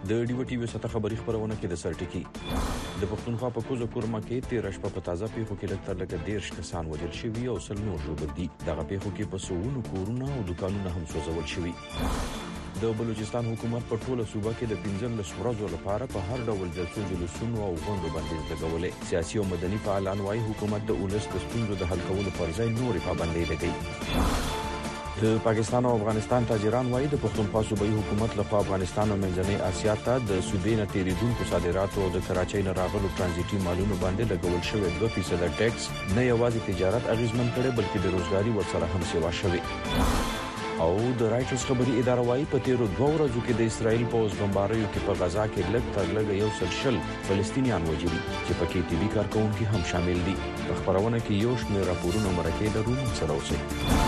د ډیو ټي وي سره خبري خبرونه کې د سرټکی د پښتونخوا په کوزه کورما کې 13 شپه په تازه پیښو کې لکه 13 کسان وژل شوي او سل نور ژوبل دي دغه پیښو کې په سوونو کورونه او دکانونه هم سوځول شوي د بلوچستان حکومت په ټوله صوبه کې د 15 ورځو لپاره په هر ډول جلسو او غونډو باندې لګولې سیاسي او مدني فعالان وايي حکومت د ولس د ستونزو د حل کولو پر ځای نورې پابندۍ لګوي د پاکستان او افغانستان تاجران وايي د پښتونخوا صوبایي حکومت لخوا افغانستان او منځنۍ اسیا ته د صوبې نه تیریدونکو صادراتو او د کراچۍ نه راغلو ترانزیتي مالونو باندې لګول شوی 2% ټیکس نه یوازې تجارت اغیزمن کړي بلکې د روزګاري ورسره هم سیوا شوی او د رایټرز خبري اداره وايي په تیرو 2 ورځو کې د اسرایل پوز بمباریو کې په غزا کې لږ تر لږه یو سل شل فلسطینیان وژلي چې پکې طبي کارکونکي هم شامل دي په خبرونه کې یو شمېر راپورونه مرکه لرو سره اوسئ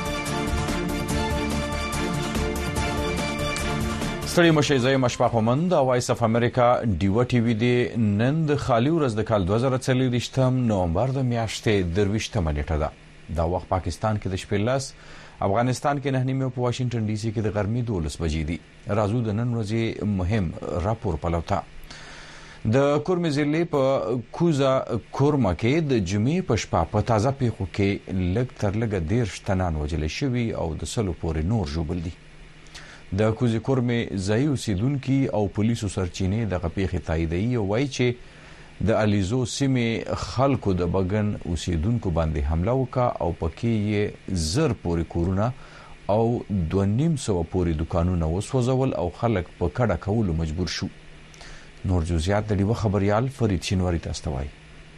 ستړي مشي زې مشفق ومند او وایس اف امریکا ډیو ټي وی دی نن د خالي ورځ د کال 2023 نومبر د میاشتې 23 نیټه ده دا وخت پاکستان کې د شپې افغانستان کې 9 په واشنگټن ډي سي کې د غرمې 12 بجې دي راځو د نن ورځې مهم راپور پلوتا د کورمې ضلع په کوزا کورما کې د جمعې په شپه په تازه پیښو کې لږ تر لږه 13 تنان وژل شوي او د سلو پورې نور ژوبل دي د کوزي کورمې ځای اوسیدونکو او پولیسو سرچینې د غپېخې تاییدي او وایي چې د الیزو سیمې خلکو د بغن اوسیدونکو باندې حمله وکړه او پکې یې زر پورې کورونه او 2.5 پورې دکانونه وسوځول او خلک په کډه کولو مجبور شو نور جزئیات د ډیو خبريال فرید شینواری تاسو ته وایي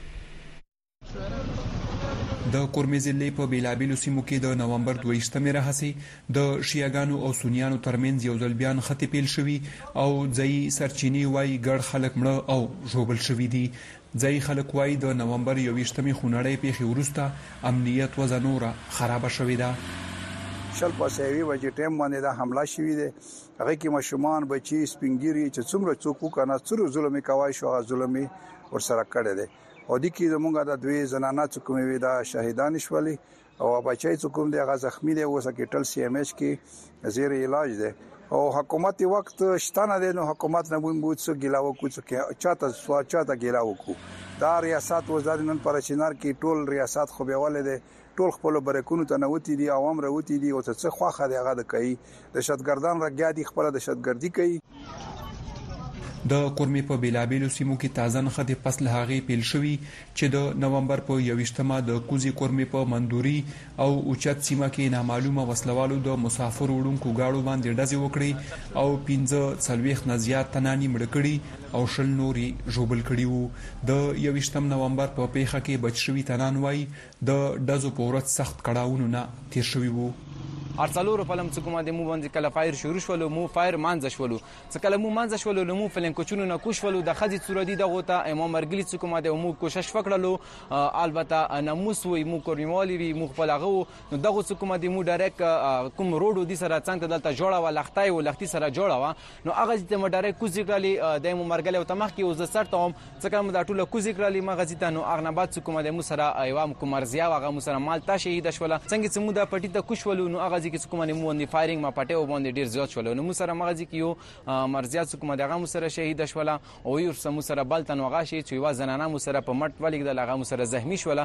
د کورمې ضلع په بیلابیلو سیمو کې د نومبر 22 راهسي د شیعاګانو او سنیانو ترمنځ یو ځل بیان خطي پیل شوی او ځای سرچینی وای ګډ خلک مړه او ژوبل شوی دي ځای خلک وای د نومبر 21 خونړی پیښې ورسته امنیت وزنوره خراب شوی ده شل پاسوي وجې ټیم باندې دا حمله شوې ده هغه کې مشومان بچي سپینګيري چې څومره څوک کنه څورو ظلمي کوي شو ظلمي ورسره کړی دی او د کې زمونږه د دوی زنانه څوکمې وي دا شهیدان شولي او بچي څوکم دی هغه زخمی دی اوس کې ټل سی ام ایچ کې زیر علاج دی او حکومت وخت شتانه دی نو حکومت نه بون بوت څو ګیلاو کو څه چاته ګیلاو کو دا ریاست وزارت نن پر چینار کې ټول ریاست خو به ولې دی ټول خپل برکونو ته نوتی دي عوام راوتی دي او څه خوخه دی هغه د کوي د شتګردان راګیا دي خپل د شتګردي کوي د کورمې په بیلابیلو سیمو کې تازه نخ د فصل هغه پیل شوی چې د نومبر په 21مه د کوزي کورمې په مندوري او اوچت سیمه کې نامعلومه وسلوالو د مسافر وړونکو گاډو باندې ډزې وکړي او 15 نه زیات تنانی مړ کړي او شل نوري ژوبل کړي وو د 21 نومبر په پیښه کې بچ شوی تنان وای د ډزو په ورځ سخت کړهونو نه تیر شوی وو ارسلورو فلم څکوما د مو باندې کله فایر شروع شول مو فایر مانځ شول څکله مو مانځ شول نو مو فلم کوچونو نه کوش ول د خځې صورتي دغه ته امام مرګلی څکوما د مو کوشش وکړلو البته نموس وي مو کورنیوالي وي مو خپلغه نو دغه څکوما د مو ډایرک کوم روډو دي سره څنګه دلته جوړه و لختای و لختي سره جوړه و نو هغه د مو ډایرک کوزي کړلی د مو مرګلی او تمخ کې وز سر ته څکه مو د ټوله کوزي کړلی مغه ته نو اغنبات څکوما د مو سره ایوام کومرزیا هغه مو سره مال تا شهید شول څنګه چې مو د پټی ته کوش ول نو هغه ځکه څکوما مو باندې فایرینګ ما پټه و باندې ډیر زیات شول نو مو سره مغازي کیو مرزیات کوم دغه مو سره شهید شول او یو سم سره بلتن وغاشي چې وا زنانه مو سره په مټ ولګ د لغه مو سره زخمی شول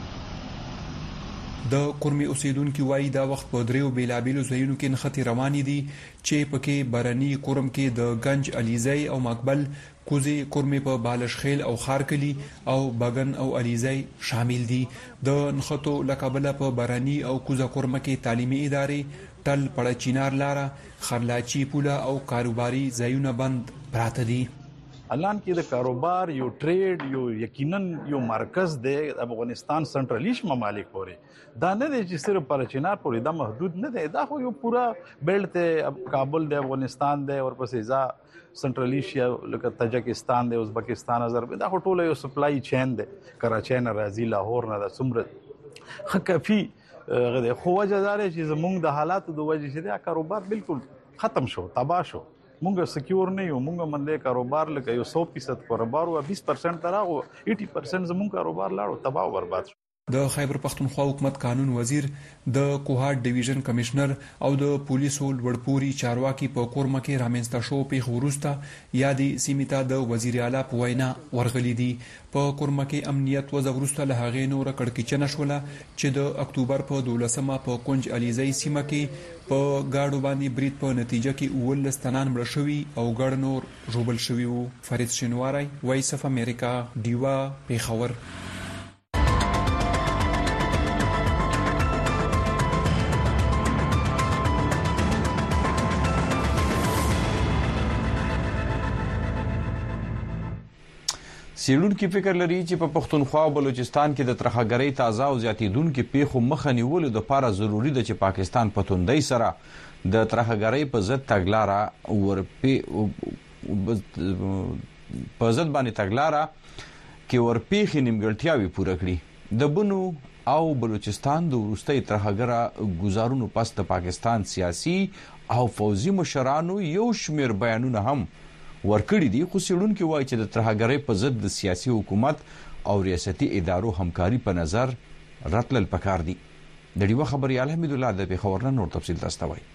د کورمې اوسیدونکو وایي دا وخت په دریو بیلابیلو ځایونو کې نختی روانې دي چې پکې برني کورم کې د گنج علیزی او مقبل کوزي کورمې په بالشخیل او خارکلی او بغن او علیزی شامل دي د نخټو لقبله په برني او کوزا کورمه کې تعلیمي ادارې ټل پړه چینار لاره خرلاچی پوله او کاروباري ځایونه بند پراته دي الان کې د کاروبار یو ټریډ یو یقینا یو مرکز دی افغانستان سنټرلیش ممالک پورې دا نه دی چې صرف پر چینار پورې دا محدود نه دی دا خو یو پورا بیلټ ته کابل دی افغانستان دی او پسې ځا سنټرلیشیا لکه تاجکستان دی ازبکستان اذربایجان دا ټول یو سپلای چین دی کراچۍ نه راځي لاهور نه د سمره خکفي غده خو وجه دار چې زمونږ د حالات د وجه چې دا کاروبار بالکل ختم شو تباہ شو مونږ سکیور نه یو مونږ منلې کاروبار لکه یو 100% کاروبار او 20% تراغو 80% زمونږ کاروبار لاړو تباہ او برباد شو د خیبر پختونخوا حکومت قانون وزیر د کوهاټ ډیویژن کمشنر او د پولیسو لوړپوړي چارواکي په کورمه کې رامنځته شو پیښو وروسته یادې سیمې ته د وزیر اعلی په وینا ورغلي دي. په کورمه کې امنیت وضع وروسته له هغې نوره کړکېچنه شوله چې د اکتوبر په 12مه په کونج علیزی سیمه کې په گاډو باندې برید په نتیجه کې 19 تنان مړه شوي او ګڼ نور ژوبل شوي وو. فرید شینواری، وایس اف امریکا، ډیوا، پیښور. څېړونکي فکر لري چې په پښتونخوا او بلوچستان کې د ترهګرۍ تازه او زیاتېدونکو پیښو مخه نیولو دپاره ضروري ده چې پاکستان په توندۍ سره د ترهګرۍ په ضد تګلاره کې ورپېښې نیمګړتیاوې پوره کړي. د بنو او بلوچستان د وروستۍ ترهګره ګزارونو پس د پاکستان سیاسي او فوزي مشرانو یو شمېر بیانونه هم ورکړي دي، خو څېړونکي وایي چې د ترهګرۍ په ضد د سیاسي حکومت او ریاستي ادارو همکاري په نظر راتلل پکار دي. د ډیوه خبریال حمید الله د پیښور نه نور تفصیل تاسو وایي.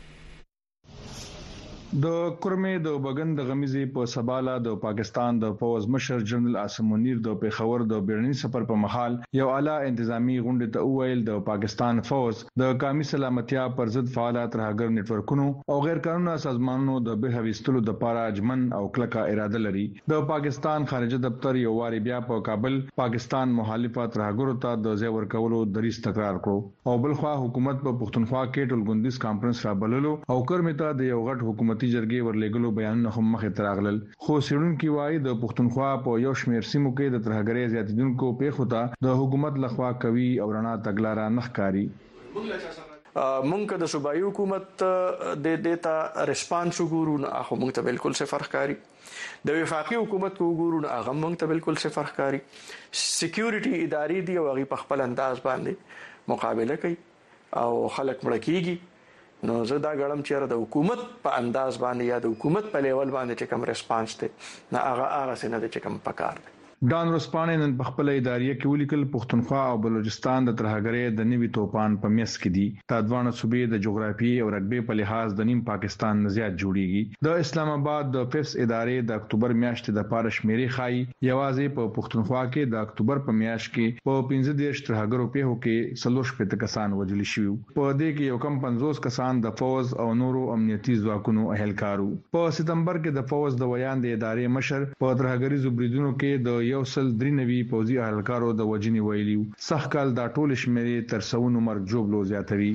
د کورمې د بغن د غمیزي په سباله د پاکستان د فوز مشر جنرال عاصم منیر د پیښور د بیرنی سفر په محل یو اعلی انتظامی غونډه ته ویل د پاکستان فوز د قومي سلامتیا پر ضد فعالیت راګر نتورکونو او غیر قانوني سازمانونو د بهويستلو د لپاره اجمن او کلکه اراده لري. د پاکستان خارجه دفتر یو واری بیا په کابل پاکستان مخالفت راګرو ته د زیور کولو دریس تکرار کړو او بلخوا حکومت په پښتونخوا کې ټولګوندیز کانفرنس را بللو او کورمې ته د یو غټ حکومت جرګې ورلګلو بیانونه هم مخې ته راغلل. خو څېړونکي وایي د پښتونخوا په یو شمېر سیمو کې د ترهګرۍ زیاتېدونکو پیښو ته د حکومت لخوا کوي او رڼا تګلاره نه ښکاري. مونږ د صوبایي حکومت د ډیټا ریسپانس وګورو نه هغه مونږ ته بالکل صفر ښکاري. د وفاقي حکومت کو وګورو نه هغه مونږ ته بالکل صفر ښکاري. سکیورټي ادارې دی او هغه په خپل انداز باندې مقابله کوي او خلک مړ کیږي. نو زه دا غړم چې د حکومت په انداز باندې یا د حکومت په لیول باندې چې کوم ریسپانس ته نه هغه سینه د چې کوم پکار دی. ډان روسپانې نن په خپل ادارې کې ولیکل پښتونخوا او بلوچستان د ترهګرۍ د نوي توپان په میس کې دي. دا دوه صوبې د جغرافي او رقبې په لحاظ د نیم پاکستان نه زیات جوړیږي. د اسلام آباد د فیفس ادارې د اکتوبر میاشتې د پاره شمیرې خای یوازې په پښتونخوا کې د اکتوبر په میاشت کې په 15 ترهګرو پیښو کې 3 کسان وژل شوي. په دې کې یو کم 50 کسان د فوز او نورو امنیتي ځواکونو اهلکارو. په ستمبر کې د فوز د ویان د ادارې مشر په ترهګری زبریدونو کې د یو سل درنوي پوزي اهلکارو د وجنی ویلیو سخکل دا ټول شمیرې تر 100 مرګ جوړلو زیاتوي.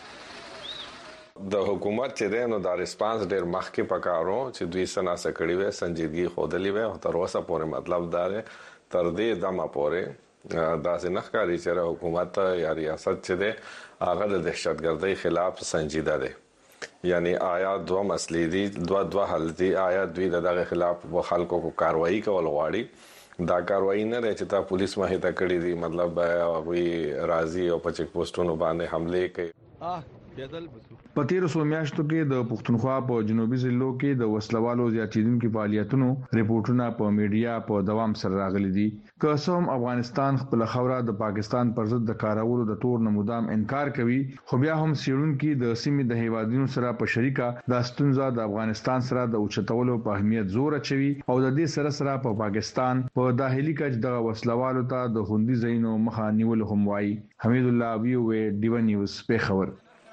د حکومت چې دینو دا ریسپانس ډیر مخکې پکارو چې دوی سناسه کړی وي سنجیدګي خودلی وي او تر اوسه پورې مطلب دا تر دې دمه پورې دا څنګه ښکاري چې حکومت یا ریاست چې ده هغه د دهشتګردۍ خلاف سنجیده ده. یعنی آیا دوه مسلې دي دوه حل دي. آیا دوی دغه خلاف خلکو کو کاروایی کول غواړي دا کاروایی نه لري چې تا پولیس مخې ته کړی دي مطلب هغه راضي او په چیک پوسټونو باندې حمله کوي. په تیرو څو میاشتو کې د پښتونخوا په جنوبي ضلعو کې د وسلوالو زیاتېدونکو فعالیتونو ریپورتونه په میډیا په دوام سره راغلي دي. که څه هم افغانستان خپل خوره د پاکستان پر ضد د کارولو د تور نمودام انکار کوي، خو بیا هم څېړونکي د سیمې د هیوادونو سره په شریکه د ستونزه د افغانستان سره د اوچتولو په اهمیت زور اچوي او د دې سره په پاکستان په داخلي کچ د وسلوالو ته د خوندي ځایونو مخه نیول هم وایي. حمید الله ویو ډیو نیوز پیښور.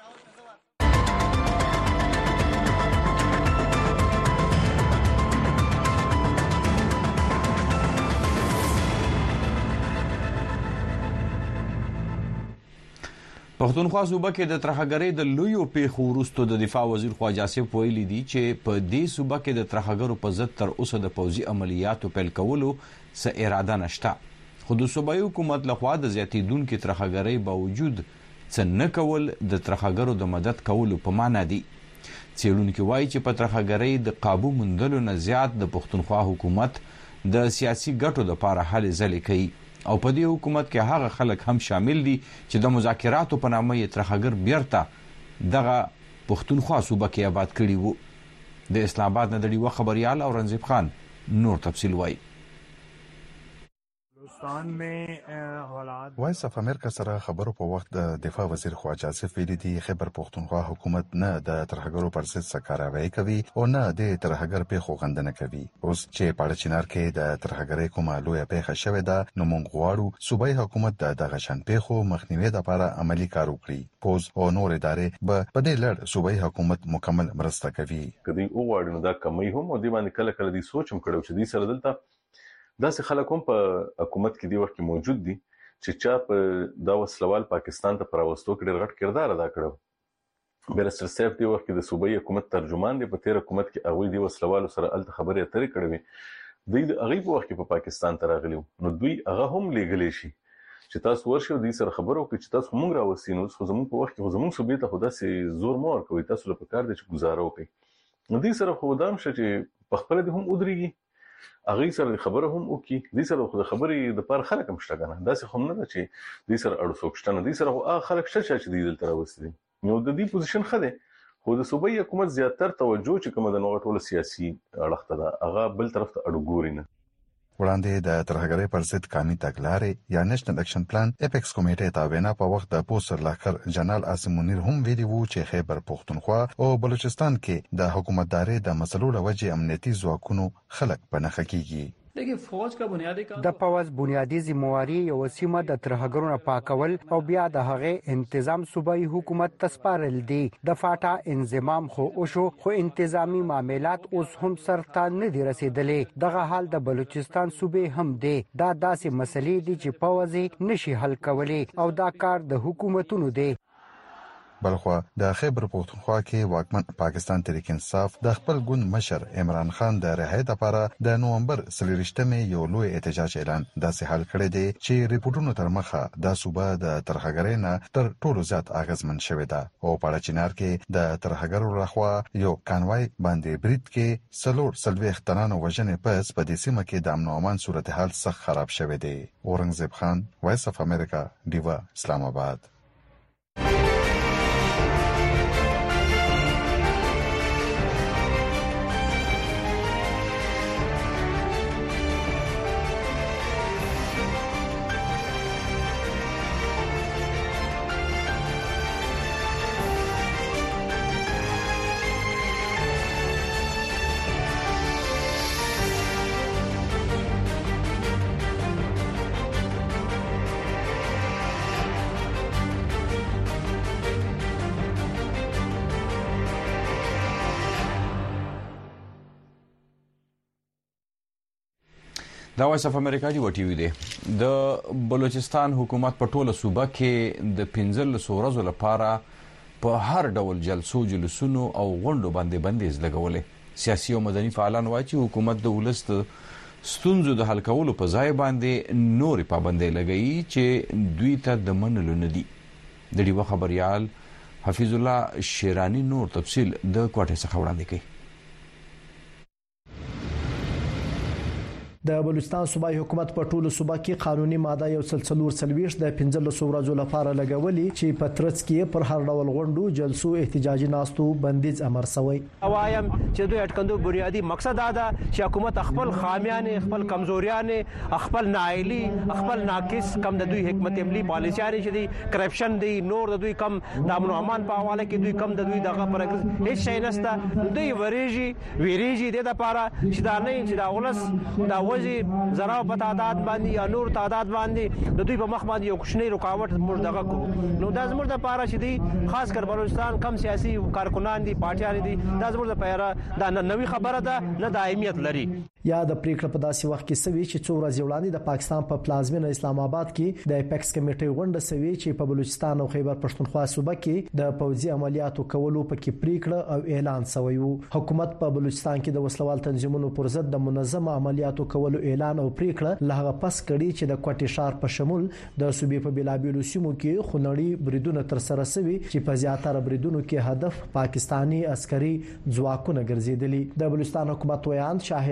پښتونخوا صوبه کې د ترهګرۍ د لویو پیښو وروسته د دفاع وزیر خواجه آصف ویلي دي چې په دې صوبه کې د ترهګرو په ضد تر اوسه د پوځي عملیاتو پیل کولو څه اراده نشته. خو د صوبایي حکومت لخوا د زیاتېدونکو ترهګرۍ باوجود څه نه کول د ترهګرو د مدد کولو په معنا دي. څېړونکي وایي چې په ترهګرۍ د قابو موندلو نه زیات د پښتونخوا حکومت د سیاسي ګټو لپاره هلې ځلې کوي او په دې حکومت کې هغه خلک هم شامل دي چې د مذاکراتو په نامه یې ترهګر بیرته دغه پښتونخوا صوبه کې آباد کړي وو. د اسلام آباد نه د ډیوه خبریال اورنګزیب خان نور تفصیل وایي. बलूचिस्तान में हालात وایس اف امریکا سره خبرو په وخت د دفاع وزیر خواجه آصف ویلي دي خیبر پختونخوا حکومت نه د ترهګرو پر ضد سکاروي کوي او نه د ترهګر په خوغندنه کوي. اوس چې په چینار کې د ترهګرۍ کومه لویه پیښه شوې ده نو موږ غواړو صوبایي حکومت د دغه شان پیښو مخنیوي لپاره عملی کار وکړي. پوز او نور ادارې به په دې لړ صوبایي حکومت مکمل مرسته کوي. کدی وګورئ نو دا کمی هم او د باندې کله کله دي سوچم کړو چې دې سره دلته داسې خلک هم په حکومت کې دی وخت موجود دي چې چا په دا وسلوال پاکستان ته پراوستو کې ډېر غټ کردار ادا کړو. بیرستر صاحب دی وخت کې د صوبایي حکومت ترجمان دی په تیر حکومت کې هغه دی وسلوال سره الته خبرې اترې کړې وي د هغه په وخت کې په پاکستان ته راغلیو نو دوی هغه هم لګلې شي چې تاسو ورشو د سره خبرو کې چې تاسو مونږ راوستینو خو زموږ په وخت کې زموږ صوبې ته خدا سي زور مور کوي تاسو لپاره کار دي چې گزارو کوي نو دې سره خو دام شې چې په خپل دي هم ودرېږي هغه سره خبره هم وکي دې سره خو خبرې د پر خلک هم شته کنه داسې هم نه چې دې سره اړو سوکشتنه دې سره هغه خلک شته چې دې دلته راوستي نو د دې پوزیشن خده خو د صوبایي حکومت زیاتره توجه چې کوم د نوغه ټول سیاسي اړخته ده هغه بل طرف ته اړو ګوري نه. وړاندې د ترهګرۍ پر ضد قومي تګلارې یا نېشنل اکشن پلان اپیکس کمیټې ته وینا په وخت د پوسټر لاکر جنرال عاصم منیر هم ویلي وو چې خیبر پختونخوا او بلوچستان کې د حکومتداري د مسلو لوجه امنیتي ځواکونو خلک په نخښه کیږي. د پوز بنیادی ذمہواری یو سیمه د ترهګرونو پاکول او بیا د هغه انتظام صوبایي حکومت تسپارل دي د فاټا انضمام خو او شو خو انتظامی معاملات اوس هم سرته نه دي رسیدلې دغه حال د بلوچستان صوبې هم دي دا داسې مسلې دي چې پوز نشي حل کولی او دا کار د حکومتونو دی. بلخوا د خیبر پختونخوا کې واکمن پاکستان تحریک انصاف د خپل ګوند مشر عمران خان د رهایی لپاره د نومبر 23 یو لوی احتجاج اعلان داسې حل کړی دی چې ریپورتونو تر مخه د صوبه د ترهګرۍ نه تر ټولو زیات اغیزمن شوې ده او په چینار کې د ترهګرو لخوا یو کانوای باندې برید کې سلوړ تنانو وژنې پس په دې سیمه کې د امن او امان صورتحال سخت خراب شوی دی. اورنګزیب خان وایس اف امریکا دیوا اسلام آباد. دا وایس اف امریکا دی وټي وی دی د بلوچستان حکومت په ټوله صوبه کې د 15 ورځو لپاره په هر ډول جلسو جلوسونو او غونډو باندې بندیز لګولې. سیاسي او مدني فعالان وایي چې حکومت د ولست ستونزو د حل کولو په ځای باندې نورې پابندۍ لګوي چې دوی ته د منلو نه دي. د ډیوه خبريال حفیظ الله شیرانی نور تفصیل د کوټې څخه وړاندې کوي. د بلوچستان صوبایي حکومت په ټولو صوبه کې قانوني ماده یو سلسلور سلويش د 15 ورځو لپاره لګولي چې په ترڅ کې پر هر ډول غونډو جلسو احتجاجي ناستو بندیز امر شوی. وایم چې دوی اټکندو بنیادی مقصد دا ده چې حکومت خپل خامیان خپل کمزوریان خپل ناایلی خپل ناقص کم د دوی حکمت عملی پالیسیان چې دی کرپشن دی نور د دوی کم د امن او امان په حواله کې دوی کم د دوی دغه پر هیڅ شي نشته دوی ویریږي د لپاره چې دا نه چې دا ولس دا زرا په تعداد باندې یا نور تعداد باندې د دوی په مخ باندې یو کوچنی رکاوټ موږ دغه کو نو دا زموږ د پاره چې دی خاص کر بلوچستان کم سیاسي کارکنان دي پارټیان دي دا زموږ د پاره دا نوې خبره ده نه د اهمیت لري. یا د پریکړه په داسې وخت کې سوي چې څو ورځې وړاندې د پاکستان په پلازمینه اسلام آباد کې د اپیکس کمیټې غونډه سوي چې په بلوچستان او خیبر پښتونخوا صوبه کې د پوځي عملیاتو کولو پکې پریکړه او اعلان شوی وو. حکومت په بلوچستان کې د وسلوال تنظیمونو پر ضد د منظم عملیاتو کولو اعلان او پریکړه لهغه پس کړي چې د کوټې شهر په شمول د صوبې په بلابیلو سیمو کې خونړي بریدونه تر سره شوي چې په زیاتره بریدونو کې هدف پاکستانی عسکري ځواکونه ګرځیدلي. د بلوچستان حکومت ویان شاهدرین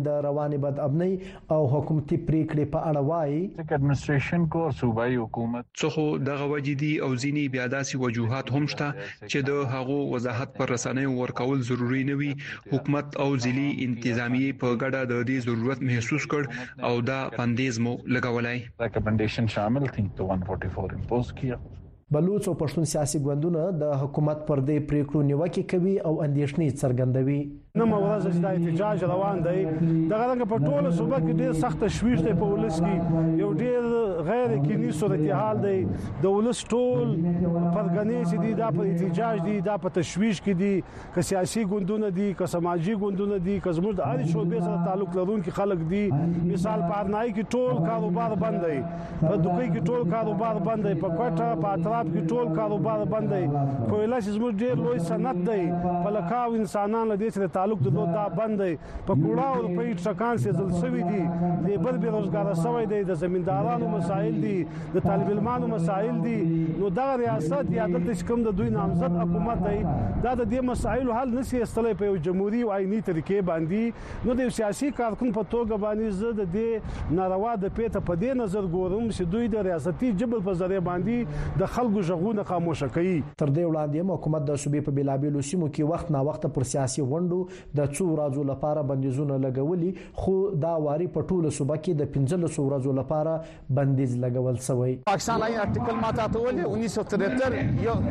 د رواني بدامنۍ او حکومتي پریکړې په اړه وایي اډمنستریشن کو صوبایي حکومت څخه دغه وجدي او ځینی بیا داسې وجوهات هم شته چې د هغو وضاحت پر رسنیو ورکول ضروری نه وي. حکومت او ځلي انتظامیه په ګډه د دې ضرورت محسوس کړ او دا بندیز مو لګولای. ریکمنډیشن شامل دي ته 144 امپوز کیه. بلوچ او پښتون سیاسي ګوندونه د حکومت پر دې پریکړو نیوکه کوي او اندېښنې څرګندوي. نو موږ چې د احتجاج روان دی دغه رنګ په ټوله صوبه کې ډېر سخت تشویش دی په ولس کې یو ډېر غیر یقیني صورتحال دی د ولس ټول پرګنې چې دي دا په احتجاج دي دا په تشویش کې دي که سیاسي ګوندونه دي که سماجی ګوندونه دي که زموږ د اړ شوبې سره تعلق لرونکي خلک دي. مثال په ارنای کې ټول کاروبار بند دی په دوکۍ کې ټول کاروبار بند دی په کوټه په اطراف کې ټول کاروبار بند دی په ویلا چې زموږ ډېر لوی صنعت دی په لکاو انسانان له دې سره تعلق درلود دا بند دی په کوړه او په ټرکان سیزل شوی دي لیبر به روزګار شوی دی د زمیندارانو مسایل دي د طالب علمانو مسایل دي. نو دا ریاست یا د کوم د دوی نامزد حکومت دی دا د دې مسایل حل نشي استلې په جمهوریت او آئینی طریقې باندې. نو د سیاسي کارکون په توګه باندې زه د دې ناروا د پیته په دې نظر ګورم چې دوی د ریاستي جبل په ذریعہ باندې د خلکو ژغونه خاموشه کوي. تر دې وړاندې حکومت د صوبې په بیلابېلو سیمو کې وخت نا وخت پر سیاسي غونډو د څو ورځو لپاره بندیزونه لګولي خو دا واري په ټوله صوبه کې د 15 ورځو لپاره بندیز لګول شوی. پاکستان آئین آرټیکل ماته اتولې 1973 یو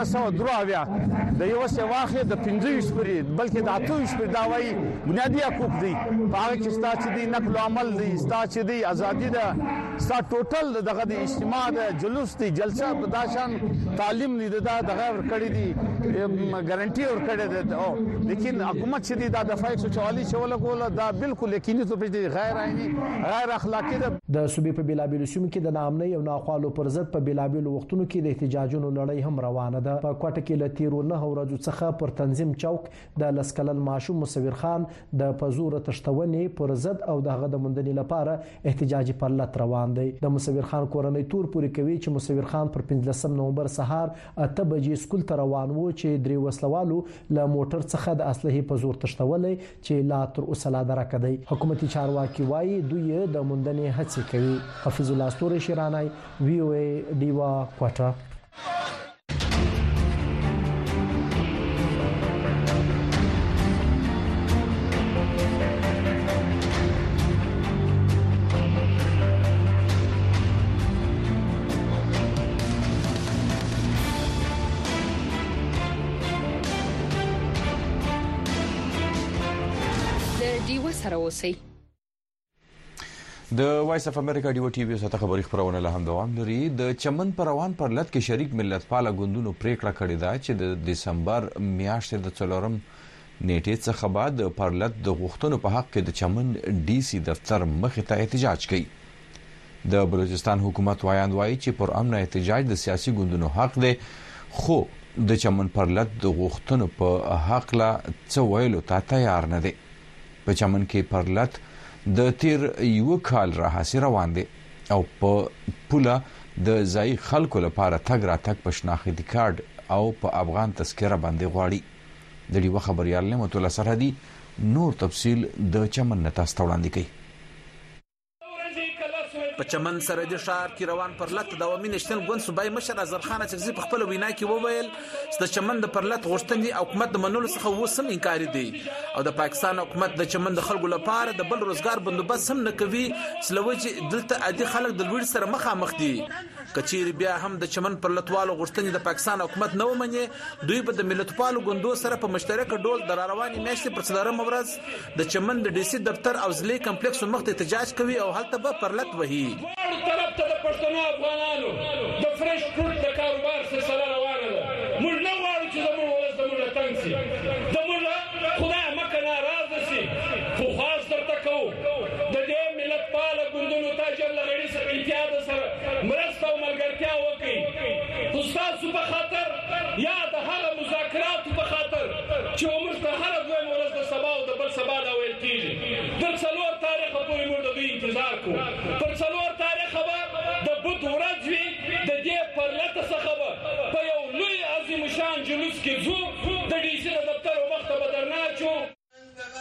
1903 د یو څه واخې د 15 پورې بلکې د 28 پورې دا وایي بنیادی حقوق دي هغه چې ستا چې دي نقل عمل دي ستا چې دي ازادي ده ستا ټوټل دغه د اجتماع د جلوس دي جلسه بداشان تعلیم دي دغه ورکړي دي ګارانټي ورکړي ده. لیکن حکومت چې دي دا د 144 شوله کوله دا بالکل یقیني توګه دي غیر آئینی غیر اخلاقی ده. د صوبې په بیلابېلو سیمو کې د ناامنۍ او ناخوالو پر ضد په بیلابېلو وختونو کې د احتجاجونو لړۍ هم روانه ده. په کوټه کې له تیرو 9 ورځو څخه پر تنظیم چوک د لسکلن ماشوم مصور خان د پزور تشتونې پر ضد او دغه د مندنې لپاره احتجاجي پرلط روان دی. د مصور خان کورنۍ تور پوری کوي چې مصور خان پر 15 نومبر سهار 8 بجې سکول ته روان وو چې درې وسلوالو له موټر څخه د اسلحې په زور تشتولې چې لا تر اوسه لا درکه دی. حکومتي چارواکي وایي دوی د مندنې هڅې کوي. حفیظ الله ستوري شیرانای وی او ای دیوا کوټه. د وایس اف امریکا ډیو ټي وی سره خبري خبرونه له هم دوام لري. د چمن پر روان پر لټ کې شریک ملت پاله ګوندونو پریکړه کړې ده چې د دسمبر میاشتې د 4 نیټې څخه بعد پر لټ د غوښتنو په حق کې د چمن ډي سي دفتر مخ ته احتجاج کوي. د بلوچستان حکومت وایي چې پر امن احتجاج د سیاسي ګوندونو حق دی خو د چمن پر لټ د غوښتنو په حق لا څه ویلو ته تیار نه دی. په چمن کې پر لټ د تیر یو کال راهسي روان دي او په پوله د ځای خلکو لپاره تګ راتګ په شناختی کارت او په افغان تذکره باندې غواړي. د دې خبريال نعمت الله سرحدي نور تفصيل د چمن نتا ستوړاندې کوي. په چمن سرحدي ښار کې روان پر لټ د عوامي نشنل ګوند صوبایي مشر اظهر خان چغزي په خپل وینا کې وویل چې د چمن د پر لټ غوښتنې حکومت د منلو څخه وسم انکار دي او د پاکستان حکومت د چمن د خلکو لپاره د بل روزګار بندوبست هم نه کوي سلوجي دلته عادي خلک د لوړ سره مخامخ دي. کچیر بیا هم د چمن پر لټوالو غوښتنې د پاکستان حکومت نه ومني دوی په د ملتپالو ګوندو سره په مشترک ډول د رواني میاشتې پر 4 ورځ د چمن د ډي سي دفتر او ځلې کمپلیکس مخ ته احتجاج کوي او هلته به پر لټ وهي. طرف ته د پښتنو افغانانو د فرش فروټ د کاروبار سلسله روانه ده. موږ نه غواړو چې زموږ ولس زموږ تنګ شي زموږ خدای مکه ناراضه شي خو خاص درته کوو د دې ملت پاله ګوندونو ته جل غړي سره امتیاز سره مرسته او ملګرتیا وکړي خو ستاسو په خاطر یا د هغه مذاکراتو په خاطر چې موږ ته هر دوه ورځ د سبا او د بل سبا دا ویل کیږي د څلور تاریخ پورې موږ د دوی انتظار کوو. پر څلور تاریخ د بوت ورځ وي د دې پر لټ څخه په یو لوی عظیم شان جلوس کې ځو د ډي سي دفتر مخ ته بدرناچو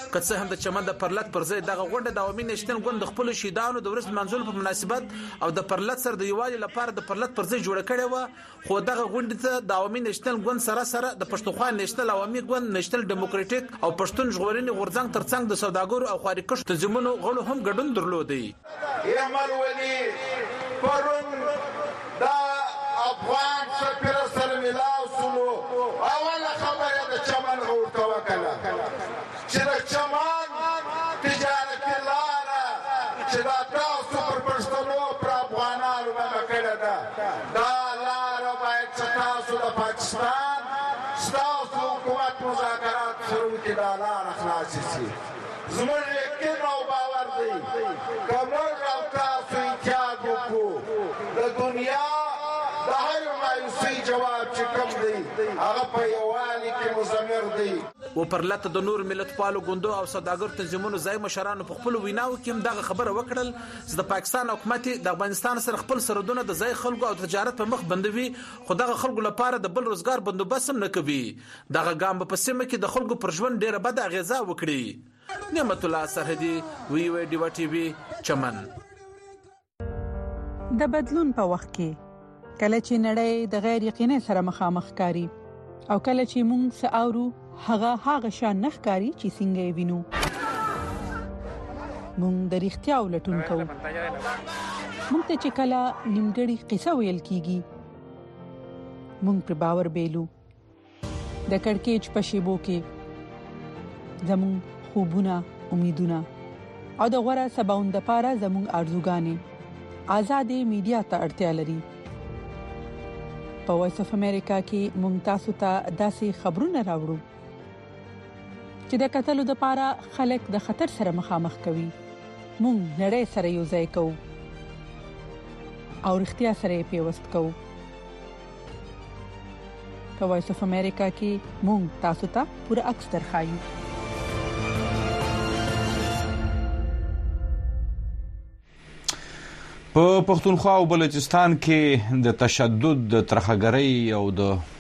کڅه هم د چمن د پرلط پر ځای دغه غونډه د عوامي نېشنل ګوند د خپل شهیدانو د ورځ منځول په مناسبت او د پرلط سره د یووالي لپاره د پرلط پر ځای جوړ کړي و خو دغه غونډه ته د عوامي نېشنل ګوند سره د پښتونخوا نېشنل عوامي ګوند نېشنل ډیموکراټیک او پښتون ژغورنې غورځنګ ترڅنګ د سوداګرو او خارکښ تنظیمونو غړو هم ګډون درلودي. یمل ولي پرون دا افغان سفیر سره ملاو سلو اوله خبره د چمن ورته وکړه چې د چمن تجارتي لاره چې دا تاسو پر پښتنو پر افغانانو باندې کړه دا لاره باید چې تاسو د پاکستان ستاسو حکومت مذاکرات شروع کړي دا لاره خلاص شي. زموږ یقین او باور دی که موږ او تاسو اتحاد وکړو د دنیا د هر مایوسۍ جواب چې کوم دی هغه په یووالي کې مضمر دی. و پرلط د نور ملتپالو ګوندو او سوداګر تنظیمونو ځای مشرانو په خپل ویناو کې هم دغه خبره وکړل چې د پاکستان حکومت د افغانستان سره خپل سرحدونه د ځای خلکو او تجارت په مخ بندوي خو دغه خلکو لپاره د بل روزګار بندوبست هم نه کوي. دغه ګام په سیمه کې د خلکو پر ژوند ډیره بد اغیزه وکړي. نعمت الله سرحدي وی ډیوا ټي وي چمن. د بدلون په وخت کې کله چې نړۍ د غیر یقیني سره مخامخ کاری او کله چې موږ ساورو هغه شان نخکاری چې څنګه وینو موږ د اړتیا ولټون کوو. موږ ته چې کله نیمګړی قصه ویل کیږي موږ پر باور بیلو. د کڑکېچ په شیبو کې زموږ خوبونه امیدونه او د غوړه سباوند لپاره زموږ ارزوګانې آزادې میډیا ته اړتیا لري. په وایس اف امریکا کې ممتاز ته داسې خبرونه راوړو چې د قتل لپاره خلک د خطر سره مخامخ کوي. مونږ نړۍ سره یو ځای کوو او اړتیا سره پیوست کوو. په وایس اف امریکا کې مونږ تاسو ته پوره عکس درخایو. په پښتونخوا او بلوچستان کې د تشدد د ترخګرۍ او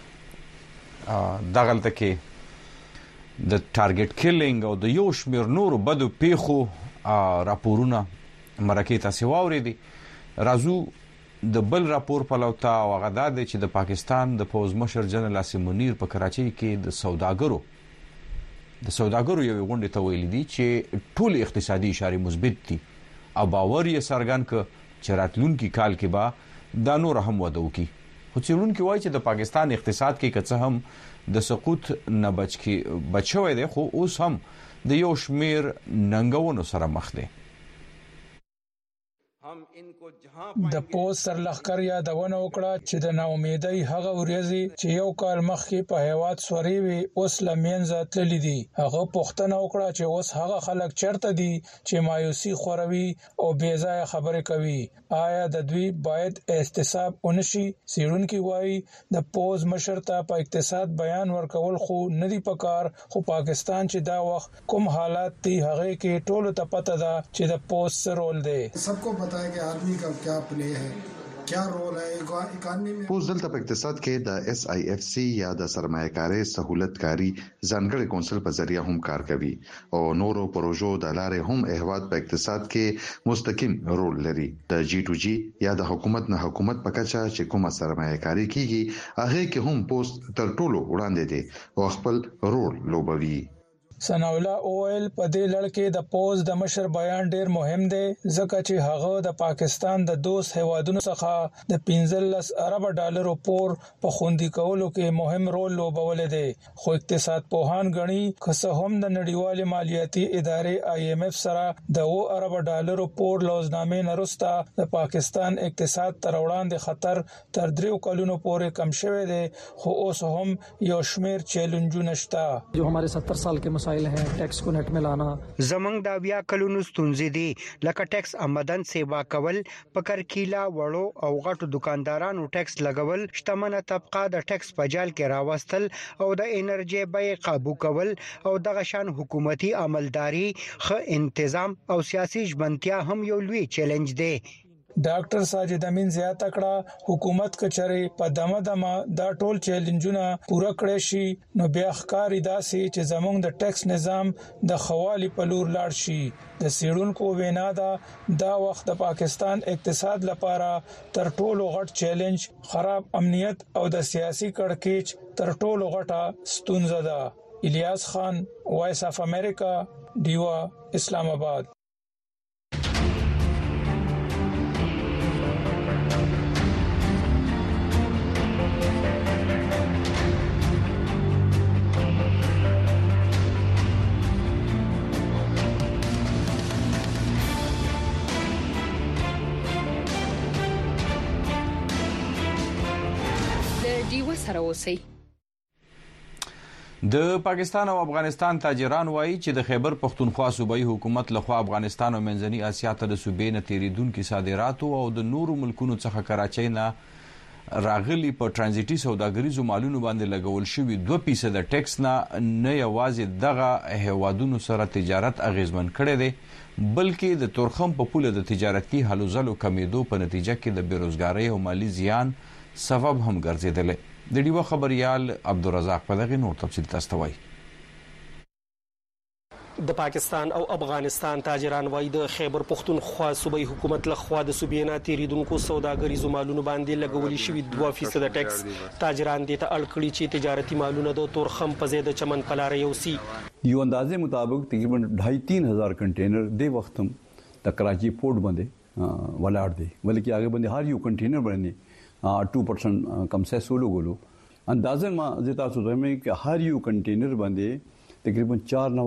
د دغلت کې د ټارګټ کیلینګ او د یو شمیر نورو بدو پیښو راپورونه مرکه تاسو واوریدي. رازو د بل راپور په لوتا او غدا د چې د پاکستان د پوز مشر جنرال عاصم منیر په کراچۍ کې د سوداګرو یو غونډه ته ویل دي چې ټول اقتصادي اشاره مثبت دي او باور یې څرګند ک چې راتلونکي کال کې به دا نور هم وده وکړي. خو څېړونکي وایي چې د پاکستان اقتصاد کې کڅه هم د سقوط نه بچوي دی خو اوس هم د یو شمیر ننګونو سره مخ دی. د پوز سرلخر یادونه وکړه چې د ناامیدۍ هغه ورځې چې یو کال مخکې په هیواد سوري وي اوس لمنځه تللي دي. هغه پوښتنه وکړه چې اوس هغه خلک چرته دي چې مایوسي خوروي او بې ځای خبرې کوي. آیا د دوی باید احتساب ونشي؟ څېړونکي وایي د پوز مشر ته په اقتصاد بیان ورکول خو نه دی پکار خو پاکستان چې دا وخت کوم حالات دي هغه کې ټولو ته پته ده چې د پوز څه رول دی. सबको पता है कि आदमी का क्या प्ले है क्या रोल है इकोनॉमी में. پوز دلته په اقتصاد کې د SIFC یا د سرمایه‌کاري سہولتکاری ځانګړي کونسل په ذریعہ هم کار کوي او نورو پروژو د لارې هم هیواد په اقتصاد کې مستقیم رول لري. د G2G یا د حکومت نه حکومت په کچه چې کومه سرمایه‌کاري کیږي هغه کې هم پوز تر ټولو وړاندې دي او خپل رول لوبوي. ثناءالله اویل په دې لړ کې د پوز د مشر بیان ډیر مهم دی ځکه چې هغه د پاکستان د دوست هیوادونو څخه د 15 ارب ډالرو پور په خوندي کولو کې مهم رول لوبولې دی. خو اقتصاد پوهان غني که هم د نړیوال مالیاتي ادارې IMF سره د 2 ارب ډالرو پور لوزنامې نرسته د پاکستان اقتصاد تر وړاندې خطر تر 3 کلونو پورې کم شوی دی خو اوس هم یو شمیر چیلنجونه شته. جو हमारे 70 साल के ټیکس کو نت ملانا زمنګ دا بیا کلونو ستونزې دي لکه ټیکس آمدن سیوا کول پکر کیلا وړو او غټو دکاندارانو ټیکس لګول شتمنه طبقه د ټیکس په جال کې راوستل او د انرژي بیې قابو کول او دغه شان حکومتي عملداري خ تنظیم او سیاسي ژمنتیا هم یو لوی چیلنج دی. ډاکټر ساجد امین زیاته کړه حکومت کچري په دمه دا ټول چیلنجونه پوره کړی شي نو بیا ښکاري داسې چې زموږ د ټیکس نظام د خوالي په لور لاړ شي. د سیړونکو وینا دا وخت د پاکستان اقتصاد لپاره تر ټولو غټ چیلنج خراب امنیت او د سیاسي کړکېچ تر ټولو غټه ستونزه ده. الیاس خان، وایس اف امریکا، ډیوا، اسلام آباد. د پاکستان او افغانستان تاجران وایي چې د خیبر پختونخوا صوبایي حکومت لخوا افغانستان او منځني اسیا ته د صوبې نه تیریدونکو صادراتو او د نورو ملکونو څخه کراچۍ نه راغلي په ترانزیټي سوداګریزو مالونو باندې لګول شوي 2% ټیکس نه یوازې دغه هیوادونو سره تجارت اغیزمن کړی دی بلکې د تورخم په پوله د تجارتي هلو ځلو کمیدو په نتیجه کې د بیروزګارۍ او مالی زیان سبب هم ګرځیدلی. د ډیوا خبريال عبدالرزاق په دغه نور تفصیل تاسو ته وایي. د پاکستان او افغانستان تاجران وایي د خیبر پختونخوا صوبایي حکومت لخوا د صوبې نه تیریدونکو سوداګریزو مالونو باندې لګولي شوي 2% ټیکس تاجران دې ته اړ کړي چې تجارتي مالونه د تورخم په ځای د چمن په لاره یوسي. یو اندازې مطابق تقریبا 2,500 کنټینر د وختم د کراچي پورت باندې ولاړ دي بلکې هغه باندې هر یو کنټینر باندې 2% کم سے سولو گولو اندازن ما زیتا سوزمه کہ ہر یو کنٹینر بندے تقریباً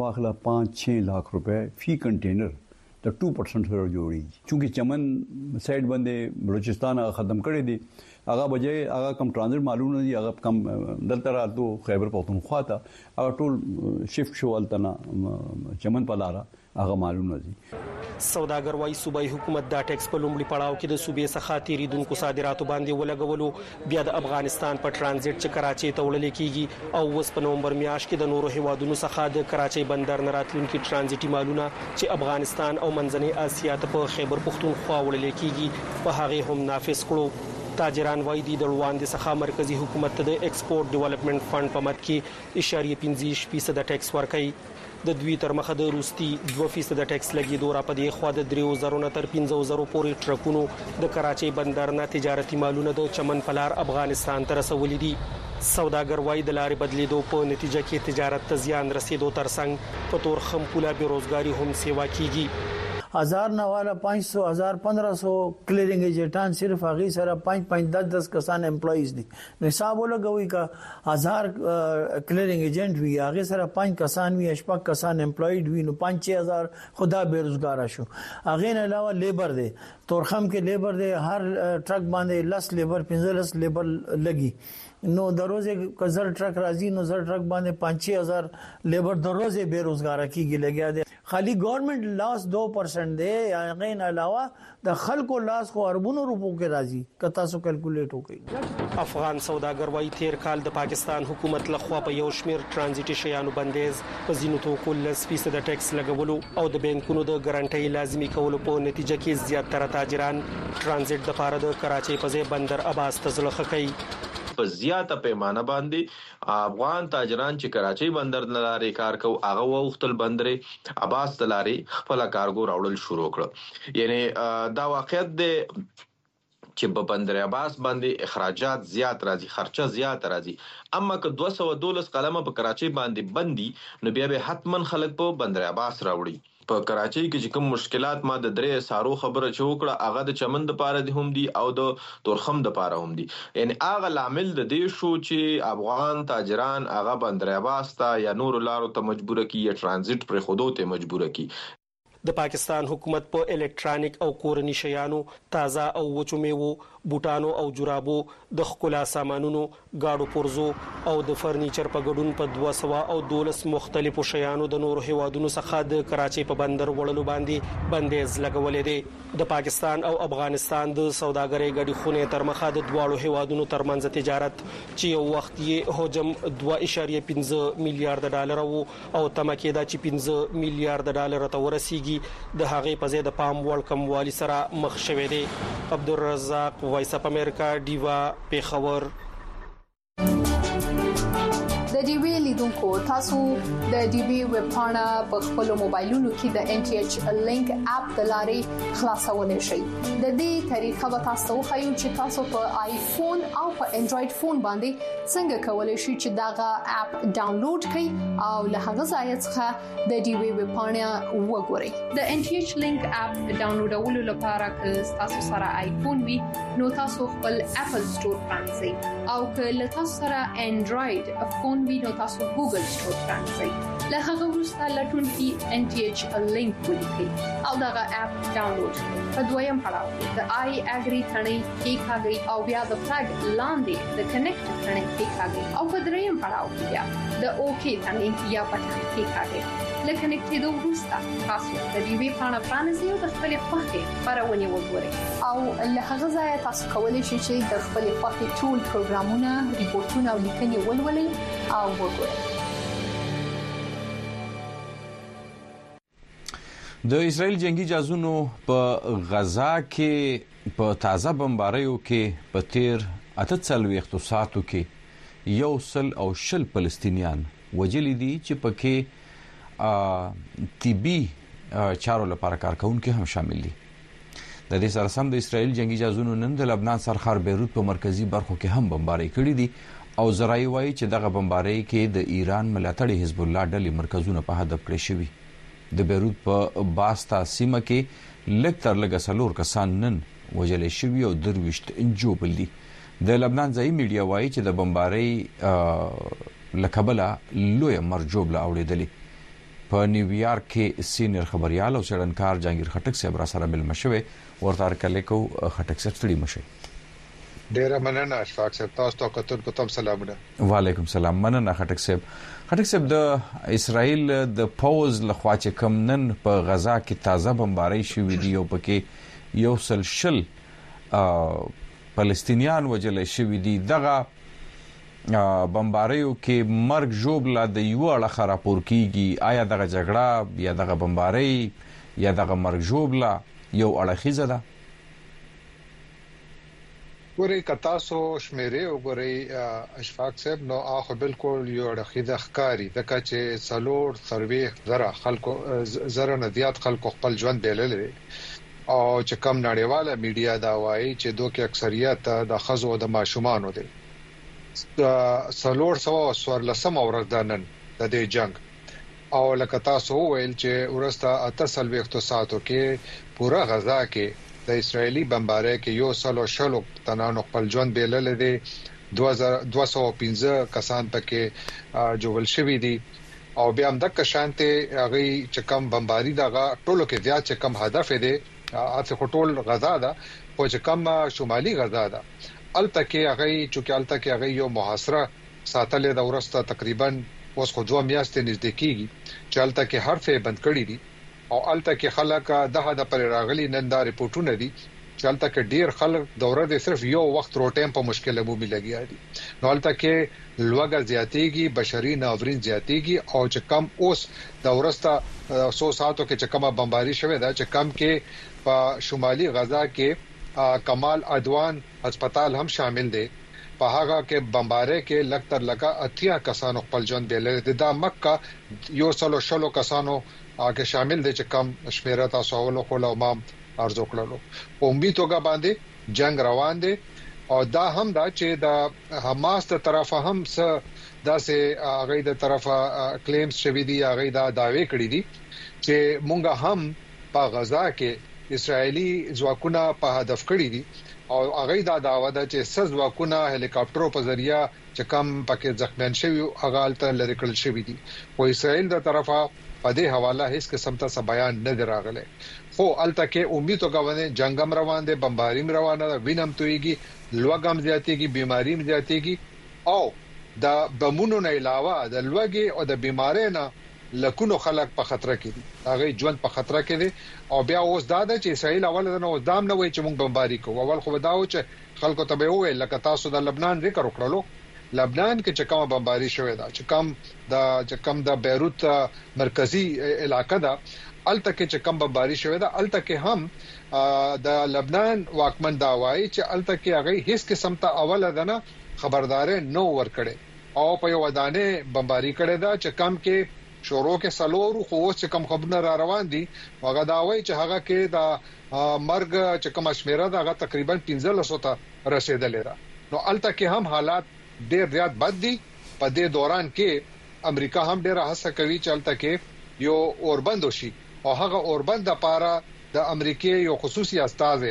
4.5 لاکھ روپے فی کنٹینر د 2% سره جوړي چونکه چمن سایډ باندې بلوچستان ختم کړی دی هغه بجای هغه کم ترانزیت معلومه دي هغه کم دلته راتو خیبر پختونخوا ته هغه ټول شفت شوال تنا چمن پلاره هغه معلومه دي. سوداګر وايي صوبایي حکومت دا ټیکس په لومړي پړاو کې د صوبې څخه تیریدونکو صادراتو باندې ولګولو بیا د افغانستان په ترانزیت چې کراچۍ ته وړل کیږي او اوس په نومبر میاشت کې د نورو هیوادونو څخه د کراچۍ بندر نه راتلونکي ترانزیتي مالونه چې افغانستان او منځنۍ اسیا ته په خیبر پختونخوا وړل کیږي په هغه هم نافذ کړو. تاجران وایي د وړاندې څخه مرکزی حکومت ته د ایکسپورټ ډیولپمنٹ فند په مد کې 0.15% ټیکس ورکړي. د دوی تر مخه د روستي 2% ټیکس لګیدو را پدې خو د 3,000 نه تر 15,000 پورې ټرکونو د کراچۍ بندر نه تجارتي مالونه د چمن پلار افغانستان ته رسولي دي. سوداګر وايي د لارې بدلیدو په نتیجه کې تجارت ته زیان رسیدو ترڅنګ په تورخم پوله بیروزګاری هم سیوا کیږي. 1000 نه والا 500 1500 کلیرینګ ایجنټان صرف هغه سره 5-10 کسان امپلویز دي. نو حساب ولګوي کا 1000 کلیرینګ ایجنټ وی هغه سره 5 کسان وی شپږ کسان امپلویډ وی نو 5-6000 خدا بیروزګار شو. هغه نه علاوه لیبر دي تورخم کې لیبر دي هر ټرک باندې 10 لیبر 15 لیبر لګي نو د روزه کزر ټرک راځي نو زر ټرک باندې 5-6000 لیبر د روزه بیروزګار کیږي لګیا دي. خالی گورنمنٹ لاس 2% دی هغه نه علاوه د خلکو لاس خو اربونو روپو کې راځي کتا سو کیلکولیټ وکړي. افغان سوداګر وايي تیر کال د پاکستان حکومت لخوا په یو شمیر ترانزیتي شیانو بندیز په زینو توکو 10% ټیکس لګولو او د بانکونو د ګارانټي لازمي کولو په نتیجه کې زیاتره تاجران ترانزیت د پاره د کراچۍ په ځای بندر عباس ته ځلخه کوي. په زیاته پیمانه باندې افغان تاجران چې کراچۍ بندر نه لارې کار کوي هغه وختل بندرې عباس تلاري خپل کارګو راوړل شروع کړ. یعنی دا واقعیت دی چې په بندر عباس باندې اخراجات زیات راځي خرچه زیات راځي اما که 212 قلمه په کراچۍ باندې بندي نو بیا به حتما خلک په بندر عباس راوړي. په کراچۍ کې چې کوم مشکلات ما د درې سارو خبره چوکړه هغه د چمن د پاره دي هم دي او د تورخم د پاره هم دي. یعنی هغه لامل د دې شو چې افغان تاجران هغه بندر عباس ته یا نور لارو ته مجبور کی یا ترانزیت پر خودو ته مجبور کی. د پاکستان حکومت په الکترونیک او کورنی شیانو تازه او وچو میوو بوټانو او جرابو د ښکلا سامانونو گاډو پرزو او د فرنیچر په ګډون په 212 مختلفو شیانو د نورو هیوادونو څخه د کراچي په بندر وړلو باندې بندیز لګولې دي د پاکستان او افغانستان د سوداګرۍ ګډي خونې تر مخه د دواړو هیوادونو ترمنځ تجارت چې یو وخت یې حجم 2.15 میلیارډ ډالر او تمکه دا چې 15 میلیارډ ډالر ته ورسیږي د هغې په ځای د پام وړ کموالي سره مخ شوی دی. عبدالرزاق وایس اپ امریکا ډیوا پیښور. د ډي وی لیدونکو تاسو د ډي وی ویب پاڼه په خپل موبایلونو کې د ان ټي ایچ لینک اپ د لارې خلاصولای شئ. د دې طریقه به تاسو خو چې تاسو په آیفون او په انډراید فون باندې څنګه کولای شئ چې داغه اپ ډاونلوډ کړئ او له هغه ځای څخه د ډي وی ویب پاڼه وګورئ. د ان ټي ایچ لینک اپ ډاونلوډولو لپاره که تاسو سره آیفون وي نو تاسو خپل اپل سٹور پرانځئ او که له تاسو سره انډراید فون نو تاسو ګوګل سٹور پرانځئ. له هغه وروسته لټون کې ان ټي ایچ لینک ولیکئ او دغه اپ ډاونلوډ کړئ. په دویم پړاو کې د آی اګری ثنې کلیکاږئ او بیا د فلګ لاندې د کنیکټ ثنې کلیکاږئ او په دریم پړاو کې بیا د اوکی ثنې یا بټن کلیکاږئ. لکه نکټېدو وروسته تاسو د دې وی پاڼه پرانځئ او د خپل خوښې خبرونه وګورئ او له هغه ځای تاسو کولی شئ چې د خپل خوښې ټول پروګرامونه، ریپورتونه او لیکنې ولولئ او وګورئ. د اسرائیل جنگي جهازونو په غزا کې په تازه بمباریو کې په تیر 48 ساعتو کې 110 فلسطینیان وجل دي چې پکې طبي چارو لپاره کارکونکو هم شامل دي. د دې سره سم د اسرائیل جنگي جهازونو نن د لبنان سرخار بیروت په مرکزی برخو کې هم بمباری کړې دي او زرای وایي چې دغه بمباری کې د ایران ملاتړي حزب الله ډلې مرکزونه په هدف کړی شوی. د بیروت په باستا سیمه کې لکتر لګسلور کسان نن وجل شوی او درويشت انجوبل دي. د لبنان ځای میډیا وایي چې د بمباری لکبله لوی مرجوب لا اوریدلی. په نیویارک کې سینیئر خبريال او څېړنکار جهانگیر خټک صاحب را سره مل مشوي ورته کلیکو خټک صاحب ستړي مشي. ډیر مننه اشفاق صاحب، تاسو ته کتل په تم سلامونه. وعلیکم السلام. مننه خټک صاحب. خټک صاحب د اسرائیل د پوز لخوا چې کم نن په غزا کې تازه بمباری شوې دي او پکې 110 فلسطینیان وجل شوې دي. دغه بمباریو کې مرګ جوړ د یو اړه راپور کیږي. آیا دغه جګړه یا دغه بمباری یا دغه مرګ جوړ یو اړخیزه ده؟ ګوري کتا سو شمیره وګوري اشفاق صاحب نو اخو بالکل یو اړخیزه ښکاری دغه چې سلور سروي زره خلکو زره نه زیات خلکو خپل ژوند بیلل او چې کم نړیواله میډیا دا وایي چې دوی کې اکثریت د خزو او د ماشومان دي. سلور سو سورلسم اوردانن د دې جنگ او لکه تاسو ویل چې ورسته 48 ساعتو کې پورا غزا کې د اسرایلی بمباری کې 110 تنانو خپل ژوند بیلل دي. 215 کسان پکې جوړل شوی دي او بیا هم د کشانته هغه چې کم بمباری دغه ټولو کې زیات چې کم هدف دي اته ټول غزا ده او چې کم شمالي غزا ده الته کې هغه چې الته کې هغه یو محاصره ساتلې د ورسته تقریبا اوس خو 2 میاشتې نږدې کیږي چې الته کې حرفه بند کړی دي او الته کې خلک د پر راغلي نن دا ریپورتونه دي چې الته کې ډیر خلک دوره د صرف یو وخت روټیم په مشکله مو لګیا دي. نو الته کې لوګر زیاتېږي، بشري ناورین زیاتېږي او چې کم اوس د ورسته 100 ساعتو کې چې کومه بمباری شوه دا چې کم کې په شمالي غزا کې کمال ادوان هسپتال هم شامل دي. په هغه کې بمباری کې لکتر لگا 80 کسانو خپل ژوند بیلل دي. دا مکه یو سلو کسانو هغه شامل دي چې کم شمیره تاسو ولو خو ما ارزو کړلو. په امید توګه باندې جنگ روان دي او دا هم دا چې د حماس تر طرفه هم څه داسې هغه د طرفه کلیمز شوی دي، هغه دا داوی کړی دي چې مونږه هم په غزا کې اسرایلی ځواکونه په هدف کړی دي او هغه دا داوا ده چې سز واکونه هلیکاپټرو په ذریعہ چې کم پکې ځخمن شوی هغه الته لری کړل شوی دي او اسرائیل د طرفه په دې حواله هیڅ قسم ته بیان نه دراغله خو الته کې امید وکونه جنگم روان دي بمباریم روانه ده وینم تويږي لوګم زیاتېږي بیماریم زیاتېږي او د بمونو نه علاوه د لوګي او د بیمارۍ نه لکونو خلک په خطر کې دي هغه ژوند په خطر کې دي او بیا اوس دا ده چې اسرائیل اول نه اوس دام نه وای چې موږ بمباري کوو اول خو دا و چې خلکو ته به وای لکه تاسو د لبنان ذکر وکړلو لبنان کې چې کومه بمباري شوې ده چې کم د بیروت مرکزی علاقہ ده الته کې چې کم بمباري شوې ده الته کې هم د لبنان واکمن دا وایي چې الته کې هغه هیڅ قسم ته اول ده نه خبردارې نو ور کړي او په یو ودانې بمباري کړي ده چې کم کې شورو کې سلور خو چې کم خبرونه را روان دي هغه دا وایي چې هغه کې د مرګ چې کوم شمیره ده هغه تقریبا 1500 ته رسیدلې ده نو الته کې هم حالات ډېر زیات بد دي په دې دوران کې امریکا هم ډېر هڅه کوي چې الته کې یو اوربند وشي او هغه اوربند لپاره د امریکای یو خصوصي استاذ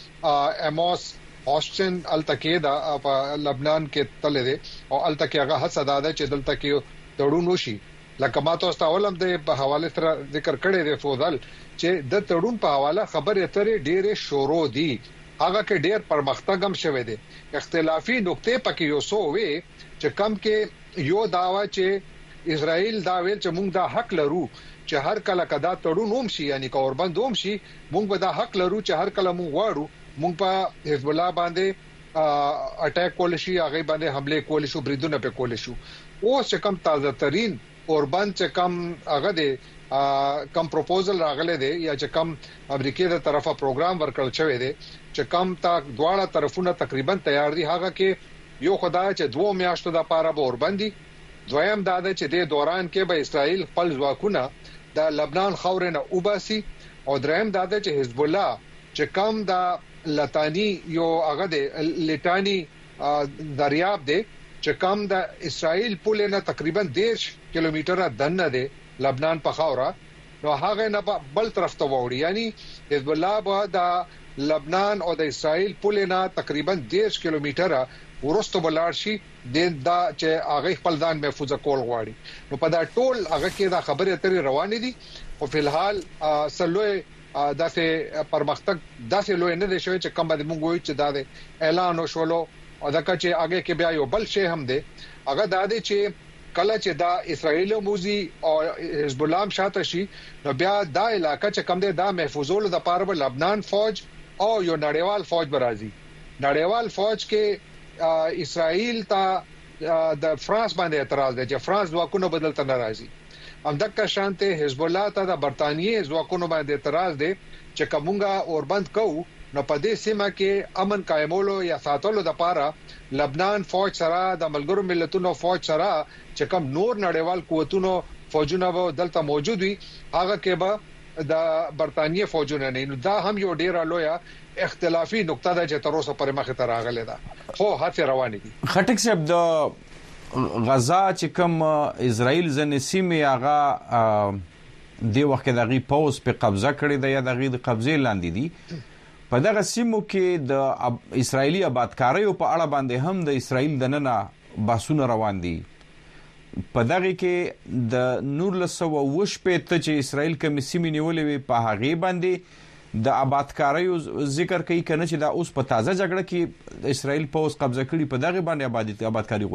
اموس اوسټن الته کې دا په لبنان کې تل دي او الته کې هغه هڅه ده چې دلته کې تړون وشي لکه ما تاسو ته ولهم د په حواله سره ذکر کړی دی فوزل چې د تړون په حواله خبرې اترې ډېرې شروع دي هغه کې ډېر پرمختګ هم شوه دي اختلافي نقطې پکې یو سو وي چې کم کې یو داوا چې اسرائیل دا ویل چې موږ دا حق لرو چې هر کله کدا تړون هم شي یعنی کوربند هم شي موږ به دا حق لرو چې هر کله موږ واړو موږ په حزب الله باندې اٹیک کول شي هغه باندې حمله کول شو بریدونه په کول شو او چې کم تازه ترين اوربند چې کم هغه دي کم پروپوزل راغله دي یا چې کم امریکای د طرفه پروګرام ورکړل شوی دی چې کم تا دواړه طرفونه تقریبا تیار دي هغه کې یو خدای چې 2 میاشتو د پاره به اوربندي دویم دا ده چې د دوران کې به اسرائیل خپل ځواکونه د لبنان خاورنه وباسي او دریم دا ده چې حزب الله چې کم د لتانی یو هغه دی لټانی دریاب دی چې کم د اسرائیل پوله نه تقریبا 10 کیلومتره دنه دی لبنان په خاوره نو هغه نه بل طرف ته ووري یعنی حزب الله به د لبنان او د اسرائیل پوله نه تقریبا 10 کیلومتره ورستو بلار شي دا چې هغه خپل ځان محفوظ کول غواړي نو په دا ټول هغه کې دا خبره اترې روانې دي او په الحال سلوي داسې پرمختګ داسې لوی نه دي شوی چې کوم باندې موږ وایو چې دا د اعلان وشولو او دا چې هغه کې بیا یو بل شی هم دی هغه دا دی چې کله چې دا اسرائیل موزي او حزب الله شاته شي نو بیا دا علاقہ چې کوم دی دا محفوظولو د پاره لبنان فوج او یو نړیوال فوج برازي نړیوال فوج کې اسرائیل ته د فرانس باندې اعتراض دی چې فرانس ځواکونه بدلته ناراضي همدغه شانته حزب الله ته د برتانیې ځواکونو باندې اعتراض دی چې کومګه اوربند کوو نو په دې سیمه کې امن قائمولو یا ساتلو د پاره لبنان فوج سره د ملګرو ملتونو فوج سره چې کوم نور نړیوال قوتونو فوجونه به دلته موجود وي هغه کې به د برتانیې فوجونه نه نو دا هم یو ډیر لوی اختلافي نقطه ده چې تر اوسه پر مخه تر راغله ده خو هڅه روانه دي خټک صاحب د غزا چې کوم اسرائیل ځنسیمه هغه دی وخت دغه پاوز په قبضه کړی دی یا دغه قبضه لاندې دي په دغه سیمو کې د اسرایلی آبادکاریو په اړه باندې هم د اسرائیل د نننه بحثونه روان دي په دغه کې د نور لسو وشپې ته چې اسرائیل کوم سیمې نیولې وي په هغه باندې د آبادکاریو ذکر کوي کنه چې دا اوس په تازه جګړه کې اسرائیل پوز قبضه کړي په دغه باندې آبادکاری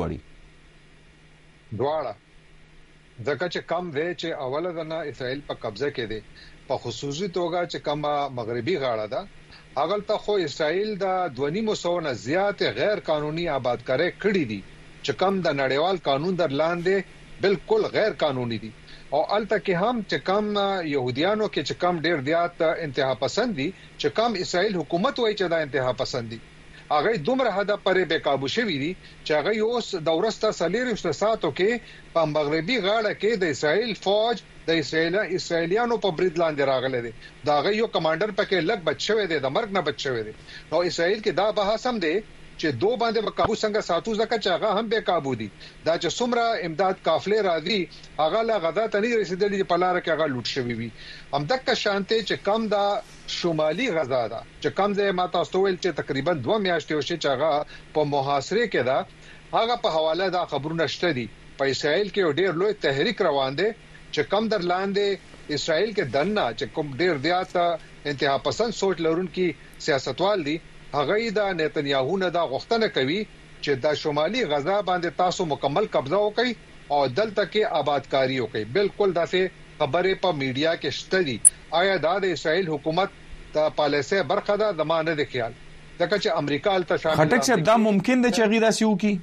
غواړي دواړه ځکه چې کم دی چې اوله دنه اسرائیل په قبضه کې دی په خصوصي توګه چې کومه مغربي غاړه ده هغه ته خو اسرائیل د 2.5 نه زیات غیر قانوني آبادکاري کړې دي چې کم د نړیوال قانون در لاندې بالکل غیر قانوني دي او الته کې هم چې کم يهوديانو کې چې کم ډېر زیات انتها پسند دي چې کم اسرائیل حکومت وایي چې دا انتها پسند دي هغه دومره حد پرې بے قابو شوی دي چې هغه اوس د ورسته سلیریشت ساتو کې په مغربي غاړه کې د اسرائیل فوج د اسرائیلیانو په برید لاندې راغله دي دا هغه یو کمانډر پکې لګ بچوي دي د مرګ نه بچوي دي نو اسرائیل کې دا بحث هم دي چې دوه باندې په काबू څنګه ساتو ځکه چې هغه هم به काबू دي دا چې څومره امداد قافلې راځي هغه لا غزا ته نه رسیدلې په لار کې هغه لوټ شوی وي همدغه شانته چې کم دا شمالي غزا ده چې کم ځای ما تاسو ویل چې تقریبا 2 میاشتې وشي چې هغه په محاصره کې ده هغه په حواله دا خبرونه شته دي په اسرائیل کې ډېر لوی تحریک روان دي چې کم در لاندې اسرائیل کې دنه چې کوم ډېر زیات انتها پسند سوچ لرونکي سیاستوال دي هغه دا نتنیاهو نه دا غوښتنه کوي چې د شمالي غزا باندې تاسو مکمل قبضه وکړي او دلته کې آبادکاری وکړي بالکل داسې خبره په میډیا کې شته دي آیا دا د اسرائیل حکومت د پالیسي برخه ده د مانه د خیال ځکه چې امریکا الته شامل خټک صاحب دا ممکن ده چې غیدا سیو کی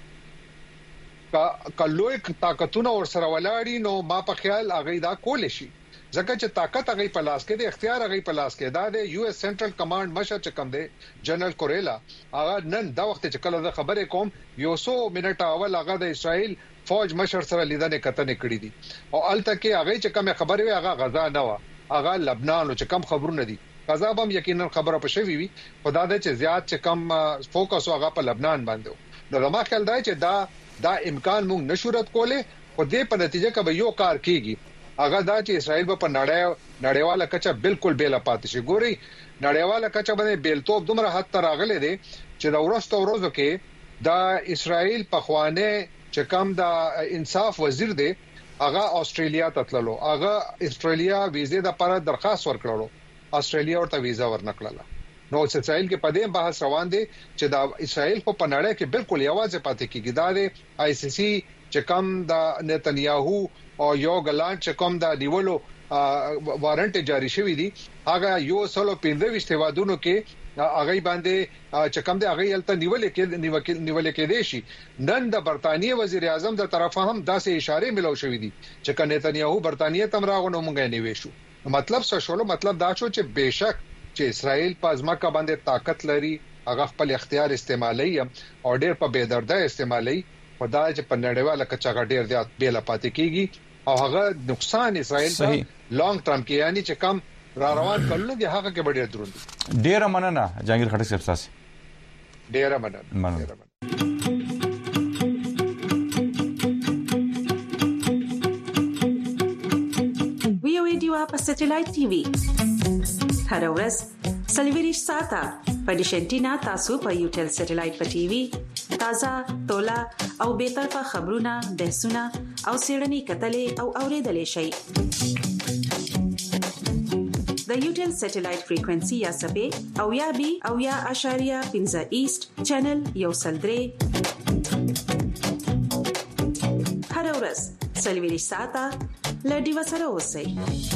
کلوې طاقتونه ور سره ولاړی نو ما په خیال هغه دا کول شي ځکه چې طاقت هغه په لاس کې دی اختیار هغه په لاس کې دا د یو اس سنټرل کمانډ مشر چې کوم دی جنرال کوریلا هغه نن دا وخت چې کله د خبرې کوم یو 100 منټه اول هغه د اسرائیل فوج مشر سره لیدنه کتنې کړې دي او الته کې هغه چې کوم خبرې وي هغه غزا نه و هغه لبنان او چې کوم خبرونه دي غزا هم یقینا خبره پښوی وي خدای دې چې زیات چې کوم فوکس هغه په لبنان باندې نو ما خیال دی چې دا امکان موږ نشورت کوله خو دې په نتیجه کې به یو کار کیږي هغه دا چې اسرائیل په نړیواله کچه بالکل بیل پاتې شي ګوري نړیواله کچه باندې بیلتوب دومره حد ته راغلي دي چې دا ورځو کې دا اسرائیل په خوانه چې کوم دا انصاف وزیر دی هغه استرالیا ته تللو هغه استرالیا ویزه د لپاره درخواست ورکړلو استرالیا ورته ویزه ورنکړه نو اسرائیل کې په دې بحث روان دي چې دا اسرائیل په پناړه کې بالکل یوازې پاتې کیږي دا د آی سی سی چې کوم د نتنیاهو او یو ګلان چې کوم د نیولو وارنټ جاری شوی دی هغه یو سلو 15 وادونو کې هغه باندې چې کوم د هغه یلته نیول کې دی شي نن د برتانیې وزیر اعظم د طرفه هم داسې اشاره ملو شوې دي چې کنه نتنیاهو برتانیې تم راغونو مونږ نه وېشو مطلب څه شول مطلب دا شو چې بهشک چې اسرائیل په ځمکه باندې طاقت لري هغه خپل اختیار استعمالي او ډېر په بېدرده استعمالي خدای چې په نړیواله کچه ډېر زیات بیل پاتې کیږي او هغه نقصان اسرائیل ته لانګ ټرم کې یعنی چې کم را روان کړل دي هغه کې ډېر دروند ډېر مننه جهانگیر خټک صاحب تاسو ډېر مننه ویو ایډیو په سټلایټ ټي وي هر ورځ سلویریش ساته په ډیشنټینا تاسو په یوټل سټلایټ په ټي وي تازه تولا او به طرفه خبرونه بحثونه او سیړنی کتلې او اوریدلې شي د یوټل سټلایټ فریکوئنسي یا سبې او یا بي او یا اشاریه 15 ایست چینل یو سلدري هر ورځ سلویریش ساته لډي وسره اوسئ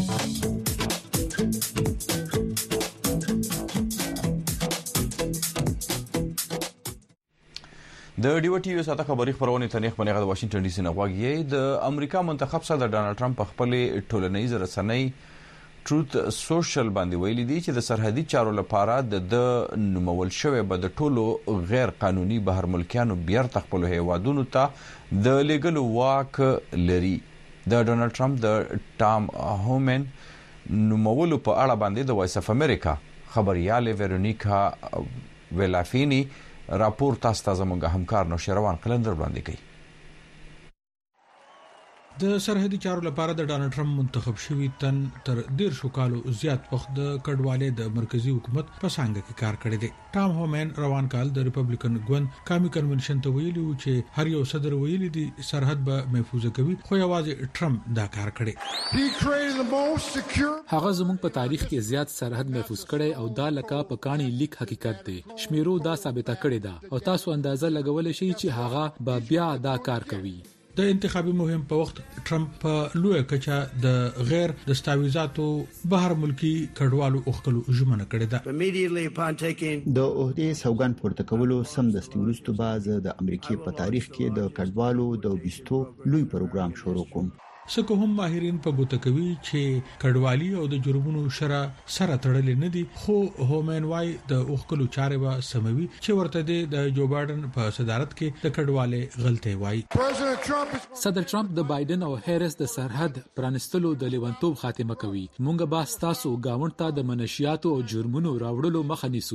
د ډیو ټي وی ساته خبري خبرونه تنیخ بنغه د واشنگټن ډي سي نه غواګي د امریکا منتخب صدر ډانلډ ټرمپ خپل ټولنیز رسنۍ ټروت سوشل باندې ویلي دي چې د سرحدي چارو لپاره د نومول شوی به د ټولو غیر قانوني بهر ملکیانو بیرته خپل هیوادونو ته د لیګل واک لري د ډانلډ ټرمپ د ټام هومن نومول په اړه باندې د وایس اف امریکا خبرياله ویرونیکا ویلافینی راپور تاسو ته زموږ همکار نوشروان قلندر وړاندې کوي د سرحدي چارو لپاره د ډانلډ ټرمپ منتخب شوی تن تر 1.5 کالو زیات وخت د کډوالۍ د مرکزی حکومت په څنګه کې کار کړی دی ټام هومن روان کال د ریپبلیکن ګوند کامی کنونشن ته ویلي چې هر یو صدر ویلي دي سرحد به محفوظ کوي خو یوازې ټرمپ دا کار کړی هغه زموږ په تاریخ کې زیات سرحد محفوظ کړي او دا لکه په کاني لیک حقیقت دی شمیرو دا ثابته کړی دا او تاسو اندازه لګول شي چې هغه به بیا دا کار کوي د انتخابي مهم په وخت ټرمپ په لوی کچا د غیر دستاویزاتو بهر ملکی کډوالو اوخکلو ژمنه کړې ده د عہدې سوګند پورته کولو سم دستي ورستو باز د امریکای په تاریخ کې د کډوالو د وبستو لوی پروګرام شروع کوم سکه هم ماهرین په ګوته کوي چې کډوالي او د جرمونو سره تړلې نه دي خو هومن وايي د اوخکلو چارې به سموي چې ورته د جو بایدن په صدارت کې د کډوالۍ غلطي وايي صدر ټرمپ د بایدن او هریس د سرحد پرانستلو د لیونتوب خاتمه کوي مونږ به تاسو گاوند ته د منشياتو او جرمونو راوړلو مخه نیسو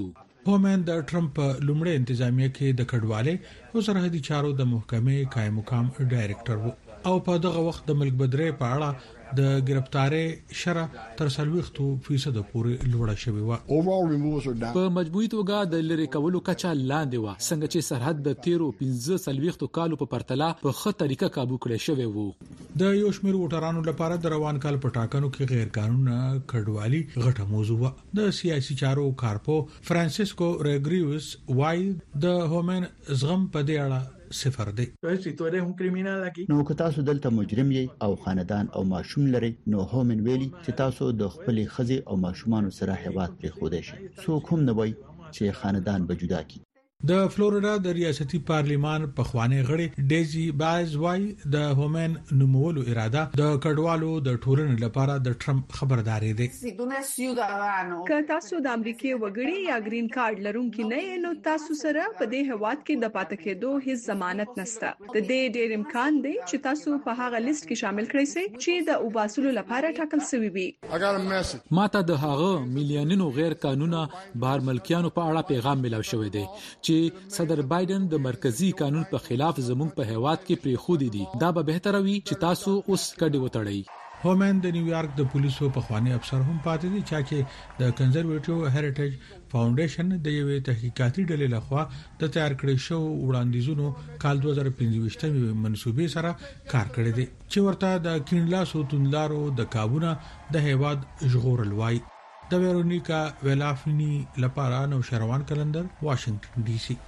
هومن د ټرمپ لومړی انتظامیه کې د کډوالۍ او سرحدي چارو د محکمې قائم مقام ډایریکټر وو او په دغه وخت د ملک بدرې په اړه د گرفتارې شرح تر 40% پورې لوړه شوې و. په مجموعي توګه د لری کولو کچا لاندې و څنګه چې سرحد د 13 کالو په پرتله په ښه طریقه काबू کړی شوی وو. د یو شمېر وټرانو لپاره د روان کال په ټاکنو کې غیر قانوني کډوالي غټه موضوع و. د سیاسي چارو کارپو فرانسیسکو ریګریوس وای د هومن زغم په دې اړه صفر دی. نو که تاسو دلته مجرم یې او خاندان او ماشوم لري نو هومن ویلي چې تاسو د خپل خزي او ماشومان سره هیواد پرې خوده شي. څوک هم نه وای چې خاندان به جدا کی. د فلوریدا د ریاستي پارلیمان په خواني غړي ډیزي باز وای د هومن نومولو اراده د کډوالو د ټولنې لپاره د ټرمپ خبرداري دی. که تاسو د امریکای وګړي یا گرین کارت لرونکي نه یې نو تاسو سره په دې هواد کې د پاتې کېدو هیڅ ضمانت نشته. د دې ډېر امکان دی چې تاسو په هغه لیست کې شامل کړئ چې د اوباسلو لپاره ټاکل شوی وي. ماته د هغه میلیونونو غیر قانوني بهر ملکیانو په اړه پیغام ملو شوی دی چې صدر بایدن د مرکزی قانون په خلاف زموږ په هیواد کې پری خو دي. دا به بهتره وي چې تاسو اوس کډي وتړئ. هومن د نیویارک د پولیسو په خواني افسر هم پاتې دي چې د کنزرویټیو هریټیج فاونډیشن د یوې تحقیقاتي ډلې لخوا د تیار کړی شو وړاندیزونو کال 2015 منسوبې سره کار کړی دی چې ورته د کینلاسو تونلارو د کابونه د هیواد ژغورل وای. د ویرونیکا ویلافنی لپاره نو شروان کلندر واشنگټن ډي سي.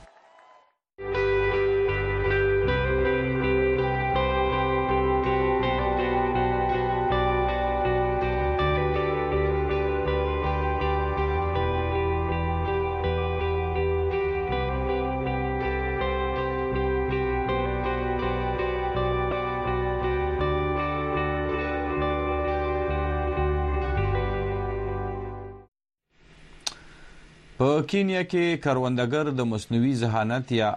په کینیا کې کروندګر د مصنوعي ذهانت یا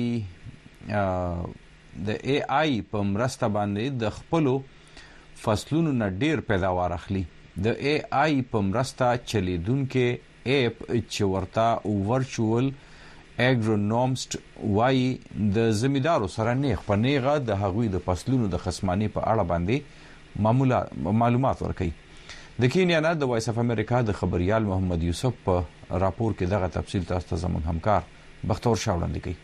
د AI په مرسته باندې د خپل فصلونو نه ډیر پیداوار اخلي. د AI په مرسته چلیدونکو اپ چې ورته ورچوال اګرونومست وای د زمیدارو سره نیغ په نیغه د هغوی د فصلونو د خصماني په اړه باندې معلومات ورکوي. د کینیا نه د وایس اف امریکا د خبريال محمد یوسف په راپور کې دغه تفصیل تاسو ته زموږ همکار بختور شاوړاندې کوي.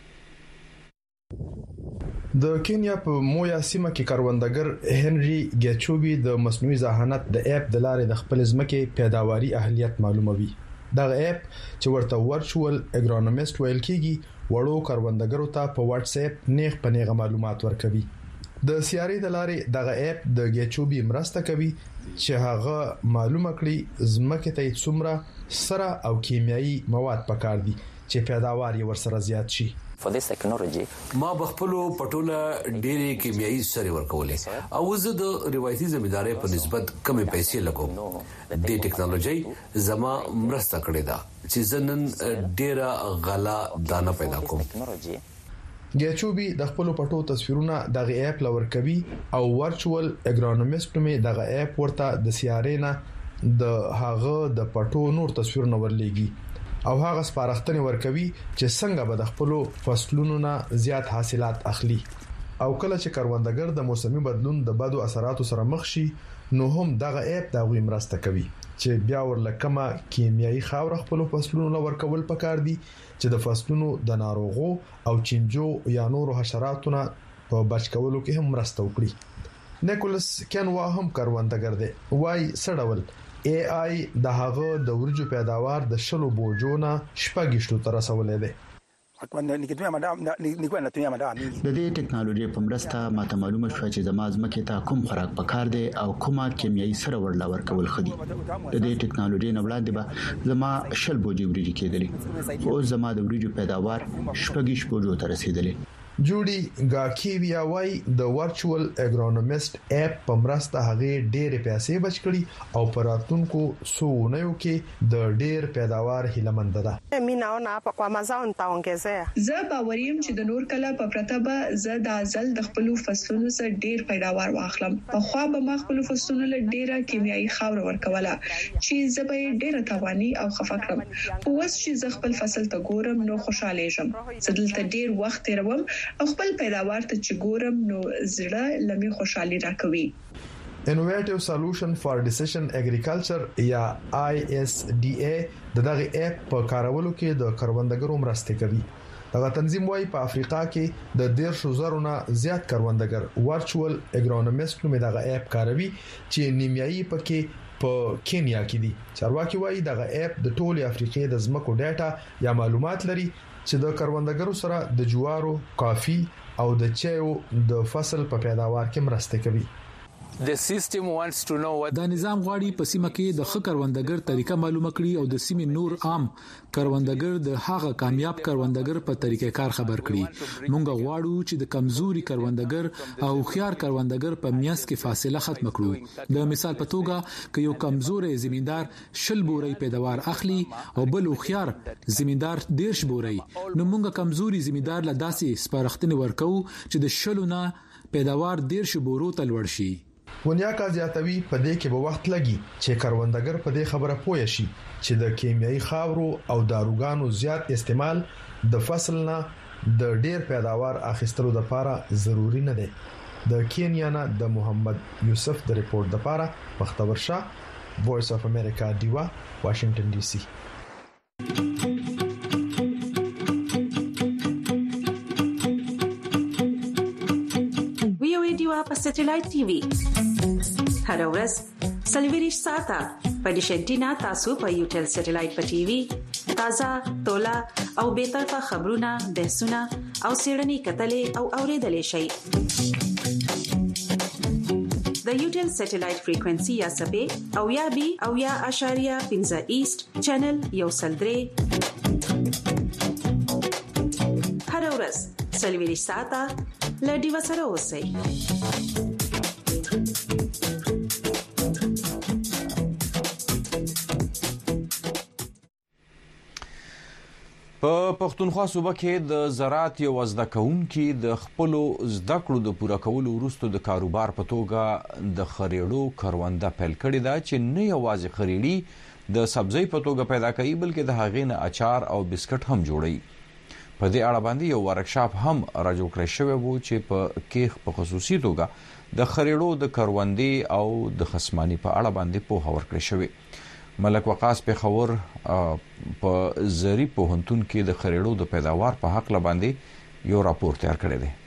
د کینیا په مویا سیمه کې کروندګر هنري ګیچوبي د مصنوعي ذهانت د اپ د لارې د خپل ځمکې پیداواري اهلیت معلوموي. دغه اپ چې ورته ورچوال اګرونومست ویل کیږي وړو کروندګرو ته په واتس اپ نیغ په نیغه معلومات ورکوي. د سیارې د لارې دغه اپ د ګیچوبي مرسته کوي چې هغه معلومه کړي ځمکې ته څومره سره او کیمیاوي مواد پکار دي چې پیداوار یې ورسره زیات شي. ما بخپلو پټوله ډېری کیمیاوي سره ورکولې او زه د روایتي زمیندارۍ په نسبت کمې پیسې لګوم. د ټکنالوژي زما مرسته کړې ده چې زنن ډېره غلا دانه پیدا کوم. ګیچوبي د خپل پټو تصویرونه دغه اپ لور کوي او ورچوال اګرونومست می دغه اپ ورته د سیارې نه د هغه د پټو نور تصویرونه ورلېږي او هغه سپارښتنه ورکوي چې څنګه به د خپل فصلونو نه زیات حاصلات اخلي. او کله چې کروندګر د موسمي بدلون د بدو اثراتو سره مخ شي نو هم دغه اپ د غوي مرسته کوي چې بیا ورلکمه کیمیاوي خاور خپل فصلونو لور کول پکار دي چې د فصلونو د ناروغو او چینجو یا نورو حشراتو نه په بچ کولو کې هم مرسته وکړي. نیکولس کینوا هم کروندګر دی. وای سړول AI د هغه د ورجو پیداوار د شلو بوجونه شپږشتو تر رسولې دی. د دې ټکنالوژي په مرسته ماته معلومه شوه چې زما ځمکې ته کوم خوراک پکار دی او کومه کیمیاوي سره ورکول خدي. د دې ټکنالوژي نه وړاندې به زما شل بوجي ورجې کېدلې خو زما د ورجو پیداوار شپږش بوجو ته رسیدلې. جوړي گاکیویا وای د ورچوال اګرونومست اپ په مرسته هغه ډېر پیسې بچ کړي او پراتونکو سونیو کې د ډېر پیداوار هیلمند ده. زه باوریم چې د نور کله په پرتابه زه د ازل د خپل فصلونو سره ډېر پیداوار واخلم. په خوا به ما خپل فصلونو له ډېره کیمیاوي خاور ورکوله چې زه به ډېر تواني او خفقم. په وس چې زه خپل فصل ته ګورم نو خوشاله شم. زه دلته ډېر وخت تیروم او خپل پیداوار ته چې ګورم نو زړه لمي خوشحالي راکوي. Innovative Solution for Decision Agriculture یا ISDA دغه اپ په کارولو کې د کروندګرو مرسته کوي. دغه تنظیم وايي په افریقا کې د 100,000 نه زیات کروندګر ورچوال اګرونومست نومې دغه اپ کاروي چې نیمایي پکې په کینیا کې دي. چارواکي وايي دغه اپ د ټولي افریقې د زمکو ډاټا یا معلومات لري چې د کروندګرو سره د جوارو، کافي او د چایو د فصل په پیداوار کې مرسته کوي. دا نظام غواړي په سیمه کې د خکروندګر طریقه معلومه کړي او د سیمې نور عام کروندګر د هغه کامیاب کروندګر په طریقې کار خبر کړي. مونږ غواړو چې د کمزوري کروندګر او خيار کروندګر په میاس کې فاصله ختم کړو. د مثال په توګه ک یو کمزوري زمیندار 10 بوري پیداوار اخلي او بل خيار زمیندار 10 بوري، نو مونږ کمزوري زمیندار له داسې سپارښتنه ورکو چې د شلونه پیداوار 10 بورو ته لوړ شي. ونیاکا زیاتوي په دې کې به وخت لګي چې کروندګر په دې خبره پوه شي چې د کیمیاوي خاورو او داروګانو زیات استعمال د فصل نه د ډېر پیداوار اخیستلو لپاره ضروری نه دی. د کینیا نه د محمد یوسف د ریپورت لپاره مختبر شاه، وایس اف امریکا، دیوا، واشنگټن ډي سي. په سټلایټ ټي وي هر ورځ سلویریش ساته په ډیشنټینا تاسو په یوټل سټلایټ په ټي وي تازه تولا او به طرفه خبرونه، بحثونه او سیړنی کتلې او اوریدلې شي. د یوټل سټلایټ فریکوئنسي یا سبې او یا بي او یا اشاریه 15 ایست چینل یو سلدري هر ورځ سلویریش ساته لډي وسره اوسئ. په پښتونخوا صوبه کې د زراعت یو زده کوونکي د خپل زده کړو د پوره کولو وروسته د کاروبار په توګه د خریړو کرونده پیل کړې ده چې نه یوازې خریړي د سبزی په توګه پیدا کوي بلکې د هغې نه اچار او بسکټ هم جوړوي. په دې اړه باندې یو ورکشاپ هم راجو کړی شوی وو چې په کېخ په خصوصي توګه د خریړو د کروندې او د خصمانی په اړه باندې پوهه ورکړی شوی. ملک وقاص پیښور په زری پوهنتون کې د خریړو د پیداوار په حق باندې یو راپور تیار کړی دی.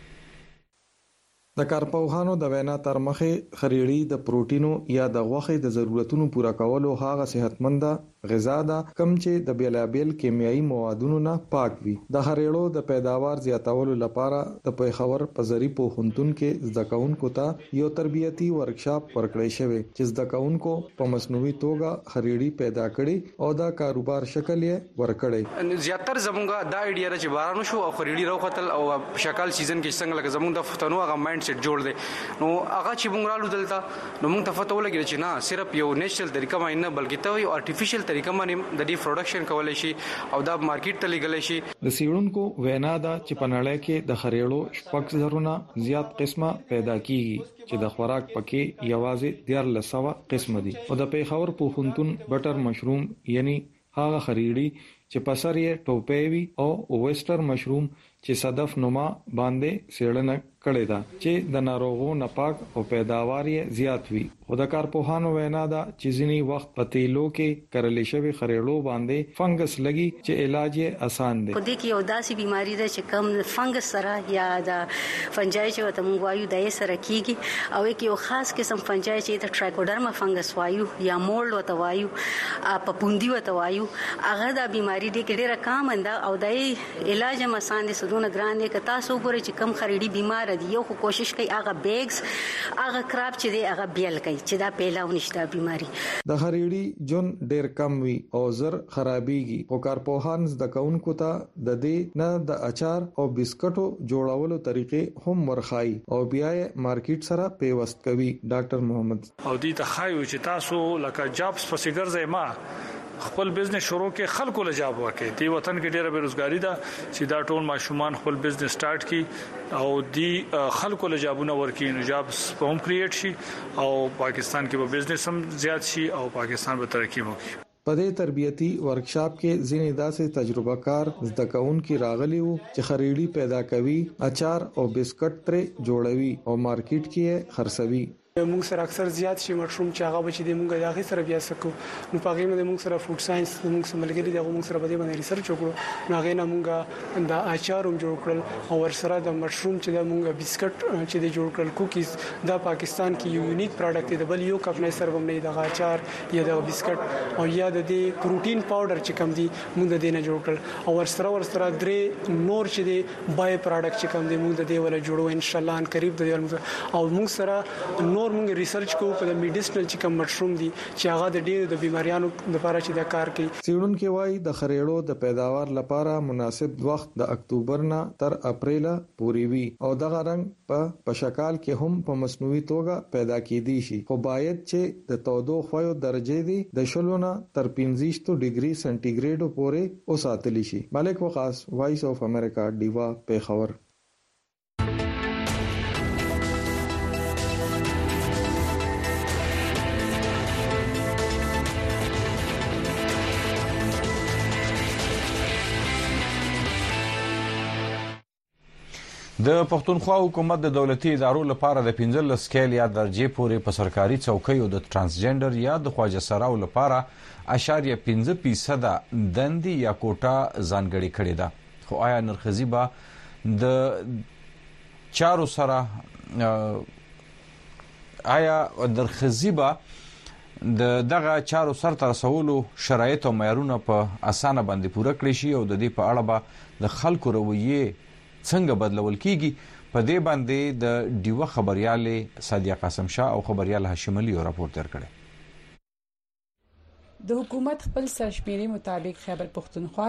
د کارپوهانو د وینا تر مخه خریړی د پروتینو یا د غوښې د ضرورتونو پوره کولو هغه صحتمند غذا ده کوم چې د بیلابل کیمیاوي موادونو نه پاک وي. د خریړو د پیداوار زیاتولو لپاره د پیښور په زری پوهنتون کې زده کوونکو ته یو تربیتی ورکشاپ ورکړی شوی چې زده کوونکو په مصنوعي توګه خریړی پیدا کړي او د کاروبار شکل یې ورکړي. زیاتره زمونږه دا ایډیا چې بارانو شو او خریړی راوختل او شکل سیزن کې څنګه لکه زمونږ د فتنو هغه مایند سیټ جوړ دی نو هغه چې مونږ رالو دلته نو مونږ ته پته ولګی چې نه صرف یو نېچرل طریقه باندې نه بلکې ته یو آرټیفیشل طریقه باندې د دې پروډکشن کولای شي او دا مارکیټ ته لګل شي. د سیړونکو وینا دا چې په نړۍ کې د خریړو شپږ زرونه زیات قسمه پیدا کیږي چې د خوراک پکې یوازې 1300 قسم دي او د پیښور پوهنتون بټر مشروم یعنی هغه خریړی چې په سر یې ټوپې وي او وېسټر مشروم چې صدف نما باندې سیړنه کړي دا چې د ناروغو نه پاک او پیداوار یې زیات وي. خو د کارپوهانو وینا دا چې ځینی وخت په تیلو کې کرلې شوی خریړو باندې فنګس لګي چې علاج یې آسان دی. په دې کې یو داسې بیماری ده چې کم فنګس سره یا د فنجای چې وته موږ وایو د یې سره کیږي او یو خاص قسم فنجای چې د ټرایکوډرما فنګس وایو یا مولډ وته وایو په پوندي وته وایو هغه د بیماری بیماری دي کې ډیره کم انده او د علاج مسان دي سدونه ګران دي کتا سو ګوري چې کم خریدي بیمار دي یو کوشش کوي هغه بیگز هغه کراب چې دي هغه بیل کوي چې دا پیلاو نشته بیماری د خریدي جون ډیر کم وي او زر خرابيږي او کارپوهانز د کونکو ته د دې نه د اچار او بسکټو جوړولو طریقې هم ورخای او بیا مارکیټ سره پیوست کوي ډاکټر محمد او دې ته خایو چې تاسو لکه جابس په سیګرځه ما خپل بزنس شروع کې خلکو له جاب ورکړي دی وطن کې ډیره بیروزګاری ده چې دا ټول ماشومان خپل بزنس سٹارټ کړي او دی خلکو له جابونه ورکړي نو جابس هم کریټ شي او پاکستان کې به بزنس هم زیات شي او پاکستان به ترقی وکړي په دې تربیتی ورکشاپ کې ځینې داسې تجربه کار زده کوونکي راغلي وو چې خریدي پیدا کوي اچار او بسکټ ترې جوړوي او مارکیټ کې خرڅوي موږ سره اکثر زیات شي مشروم چې هغه بچي د موږ دغه سره بیا سکو نو پاګې موږ سره فود ساينس موږ سره ملګری دغه موږ سره بده باندې ریسرچ وکړو نو هغه نه موږ د اچار هم جوړ کړل او ور سره د مشروم چې د موږ بسکټ چې د جوړ کړل کوکیز د پاکستان کې یو یونیک پروډکټ دی بل یو کفنه سره هم نه د اچار یا د بسکټ او یا د پروتین پاوډر چې کم دی موږ د دینه جوړ کړل او ور سره درې نور چې دی بای پروډکټ چې کم دی موږ د دې ولا جوړو ان شاء الله ان قریب د او موږ سره نور موږ ریسرچ کوو په میډیسنل چې کوم مشروم دي چې هغه د ډېرو د بیماریانو لپاره چې دا کار کوي سیډونکو وايي د خریړو د پیداوار لپاره مناسب وخت د اکتوبر نه تر اپریل پورې وي او دغه رنګ په شکال کې هم په مصنوعي توګه پیدا کېدي شي خو باید چې د تودوخه درجه دي د شلونه تر 15 ډیګري سنټیګریډ پورې وساتل شي ملک وقاص وایس اف امریکا دیوا پیښور د پښتونخوا حکومت د دولتي ادارو لپاره د 15 سکیل یا درجه پورې په سرکاري چوکیو د ترانسجنډر یا د خواجه سراو لپاره 0.5% دندې یا کوټه ځانګړې کړې ده خو آیا نرخزي به د چارو سره آیا نرخزي به دغه چارو سره تر رسولو شرایط او معیارونه په اسانه باندې پوره کړی شي او د دې په اړه به د خلکو رویه څنګه بدلول کیږي په دې باندې د دیوه خبريال صادق قاسم شاه او خبريال هاشم علي راپور تر کړي د حکومت خپل سرشمیري مطابق خیبر پختونخوا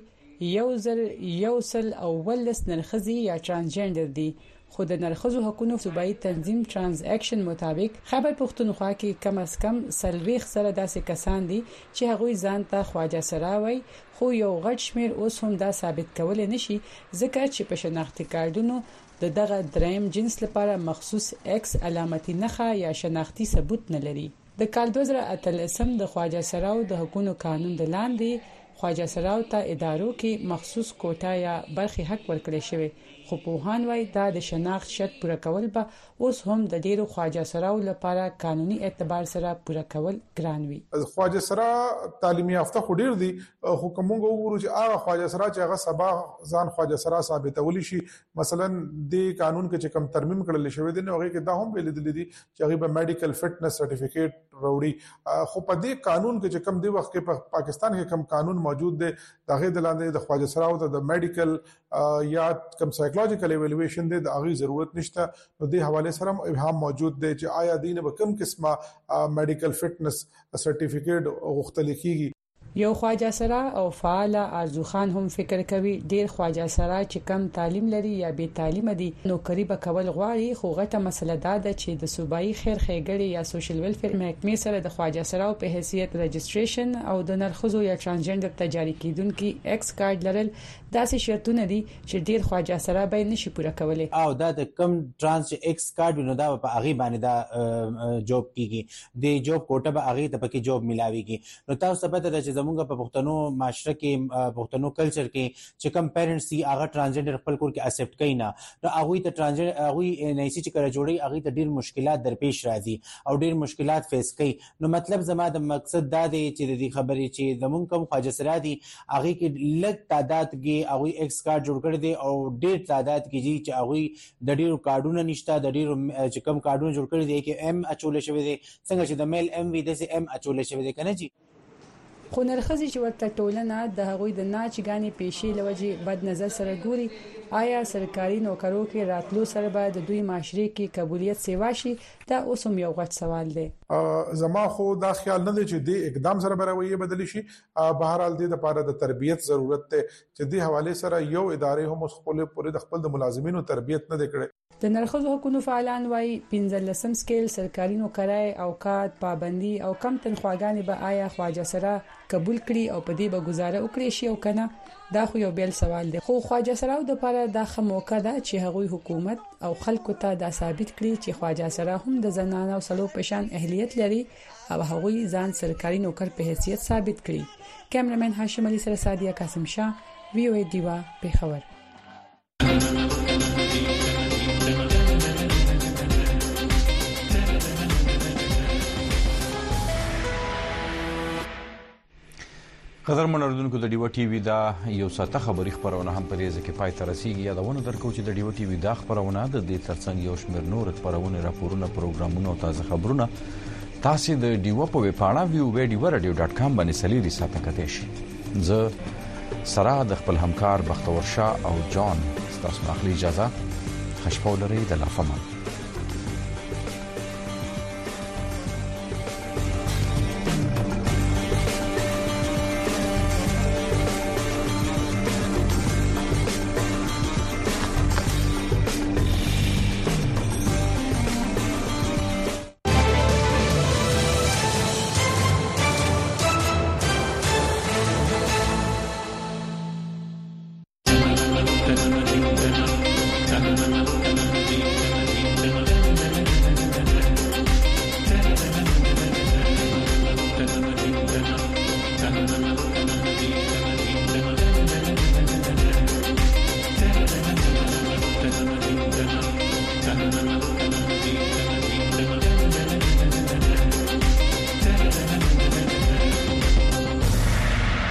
کې یوصل او ولس نرخزي یا ترانسجنډر دي خود د نرخزو حقوقو صوبایي تنظیم ترانزاکشن مطابق خیبر پختونخوا کې کم از کم 30 سره داسې کسان دي چې هغوی ځان ته خواجه سراوي خو یو غټ شمیر اوس هم دا ثابت کول نشي ځکه چې په شناختی کارتونو دغه دریم جنس لپاره مخصوص ایکس علامتي نښه یا شناختی ثبوت نه لري د کال 2013 د خواجه سراو د حقوقو قانون د لاندې خواجه سراو ته ادارو کې مخصوص کوټه یا برخي حق ورکړی شوی خو پوهان وایي دا د شناخت شرط پوره کول به اوس هم د ډیرو خواجه سراو لپاره قانوني اعتبار سره پوره کول ګران وي خواجه سرا تعلیمي یافته خو ډیر دي خو کومه وګورو چې هغه خواجه سرا چې هغه سبا ځان خواجه سرا ثابتول شي مثلا د قانون کې چې کم ترمیم کړل شوی دی نو هغه کې دا هم ویل دي چې هغه به میډیکل فټنس سرټیفیکیټ وروړي خو په دې قانون کې چې کم دی وخت کې په پاکستان کې کم قانون موجود دی دغه د لاندې د خواجه سرا او د میډیکل یا کم سایکولوژیکل ایوالویشن دی د هغه ضرورت نشته نو د حواله سره ابهام موجود دی چې آیا دینه به کم قسمه میډیکل فټنس سرټیفیکیټ غوښتل کیږي یو خواجه سرا او فعال ارزو خان هم فکر کوي ډیر خواجه سرا چې کم تعلیم لري یا بے تعلیم دي نوکری به کول غواړي خو غټه مسله دا ده چې د صوبایي خیر ښېګړې یا سوشل ویلفیر محکمې سره د خواجه سرا په حیثیت رجسټریشن او د نرخزو یا ترانسجنډر تجاري کیدونکو ایکس کارت لرل داسې شرطونه دي چې ډیر خواجه سرا به نشي پوره کولای او دا د کم ترانس ایکس کارت نو دا په اغي باندې دا جوب کیږي د جوب کوټه به اغي ته پکې جوب ملاويږي نو تاسو ته پته ده چې زموږ په پښتنو معاشره کې پښتنو کلچر کې چې کم پیرنټس سي هغه ترانسجنډر خپل کور کې اکسپټ کوي نه نو هغه ته ترانسجنډر هغه نه سي چې کړه جوړي هغه ته ډیر مشکلات درپېښ راځي او ډیر مشکلات فیس کوي نو مطلب زما د مقصد دا دی چې د خبرې چې زمونږ کوم خواجه سرا دي هغه کې لږ تعداد کې هغه ایکس کارت جوړ کړی دی او ډیر تعداد کې چې هغه د ډیرو کارډونو نشته د ډیرو چې کم کارډونو جوړ کړی دی کې ام اچول شوی دی څنګه چې د میل ام وی د ام اچول شوی دی کنه جی خو نرخصي چې ورته ټولنه د هغوی د ناچګانی پیشي لوجې بد نظر سره ګوري آیا سرکاري نوکرو کې راتلو سره به د دوی معاشري کې قبولیت سیوا شي دا اوس هم یو غټ سوال دی زما خو دا خیال نه دی چې د اقدام سره بروي بدلی شي بهر حال د لپاره د تربيت ضرورت ته چې د حواله سره یو ادارې هم خپل پوره د خپل د ملازمینو تربيت نه کړي د نرخصو حقوقو فعالان وايي 15 سکیل سرکاري نوکرای اوقات پابندي او کم تنخواګانې به آیا خواجه سره قبول کړي او په دې به گزاره وکړي شي او کنه دا خو یو بیل سوال دی خو خواجه سره د لپاره دا خموکه ده چې هغوی حکومت او خلکو ته دا ثابت کړي چې خواجه سره هم د زنانه او سلو پشان اهلیت لري او هغوی ځان سرکاري نوکر په حیثیت ثابت کړي کیمرمن هاشم علي سره سادیه قاسم شاه وی او ای دیوا پیښور قدر منوردونکو د ډیو ټي وي دا یو ساته خبري خبرونه هم پرې ځکه پای ته رسیدي یادونه درکو چې د ډیو ټي وي دا خبرونه د دې ترڅنګ یو شمېر نور خبرونه راپورونه پروګرامونه او تازه خبرونه تاسو د ډیو په ویبپاڼه viewradio.com باندې سلیری ساته کته شي زه سره د خپل همکار بختور شاه او جان تاسو مخلي اجازه خشپو لري د لافمان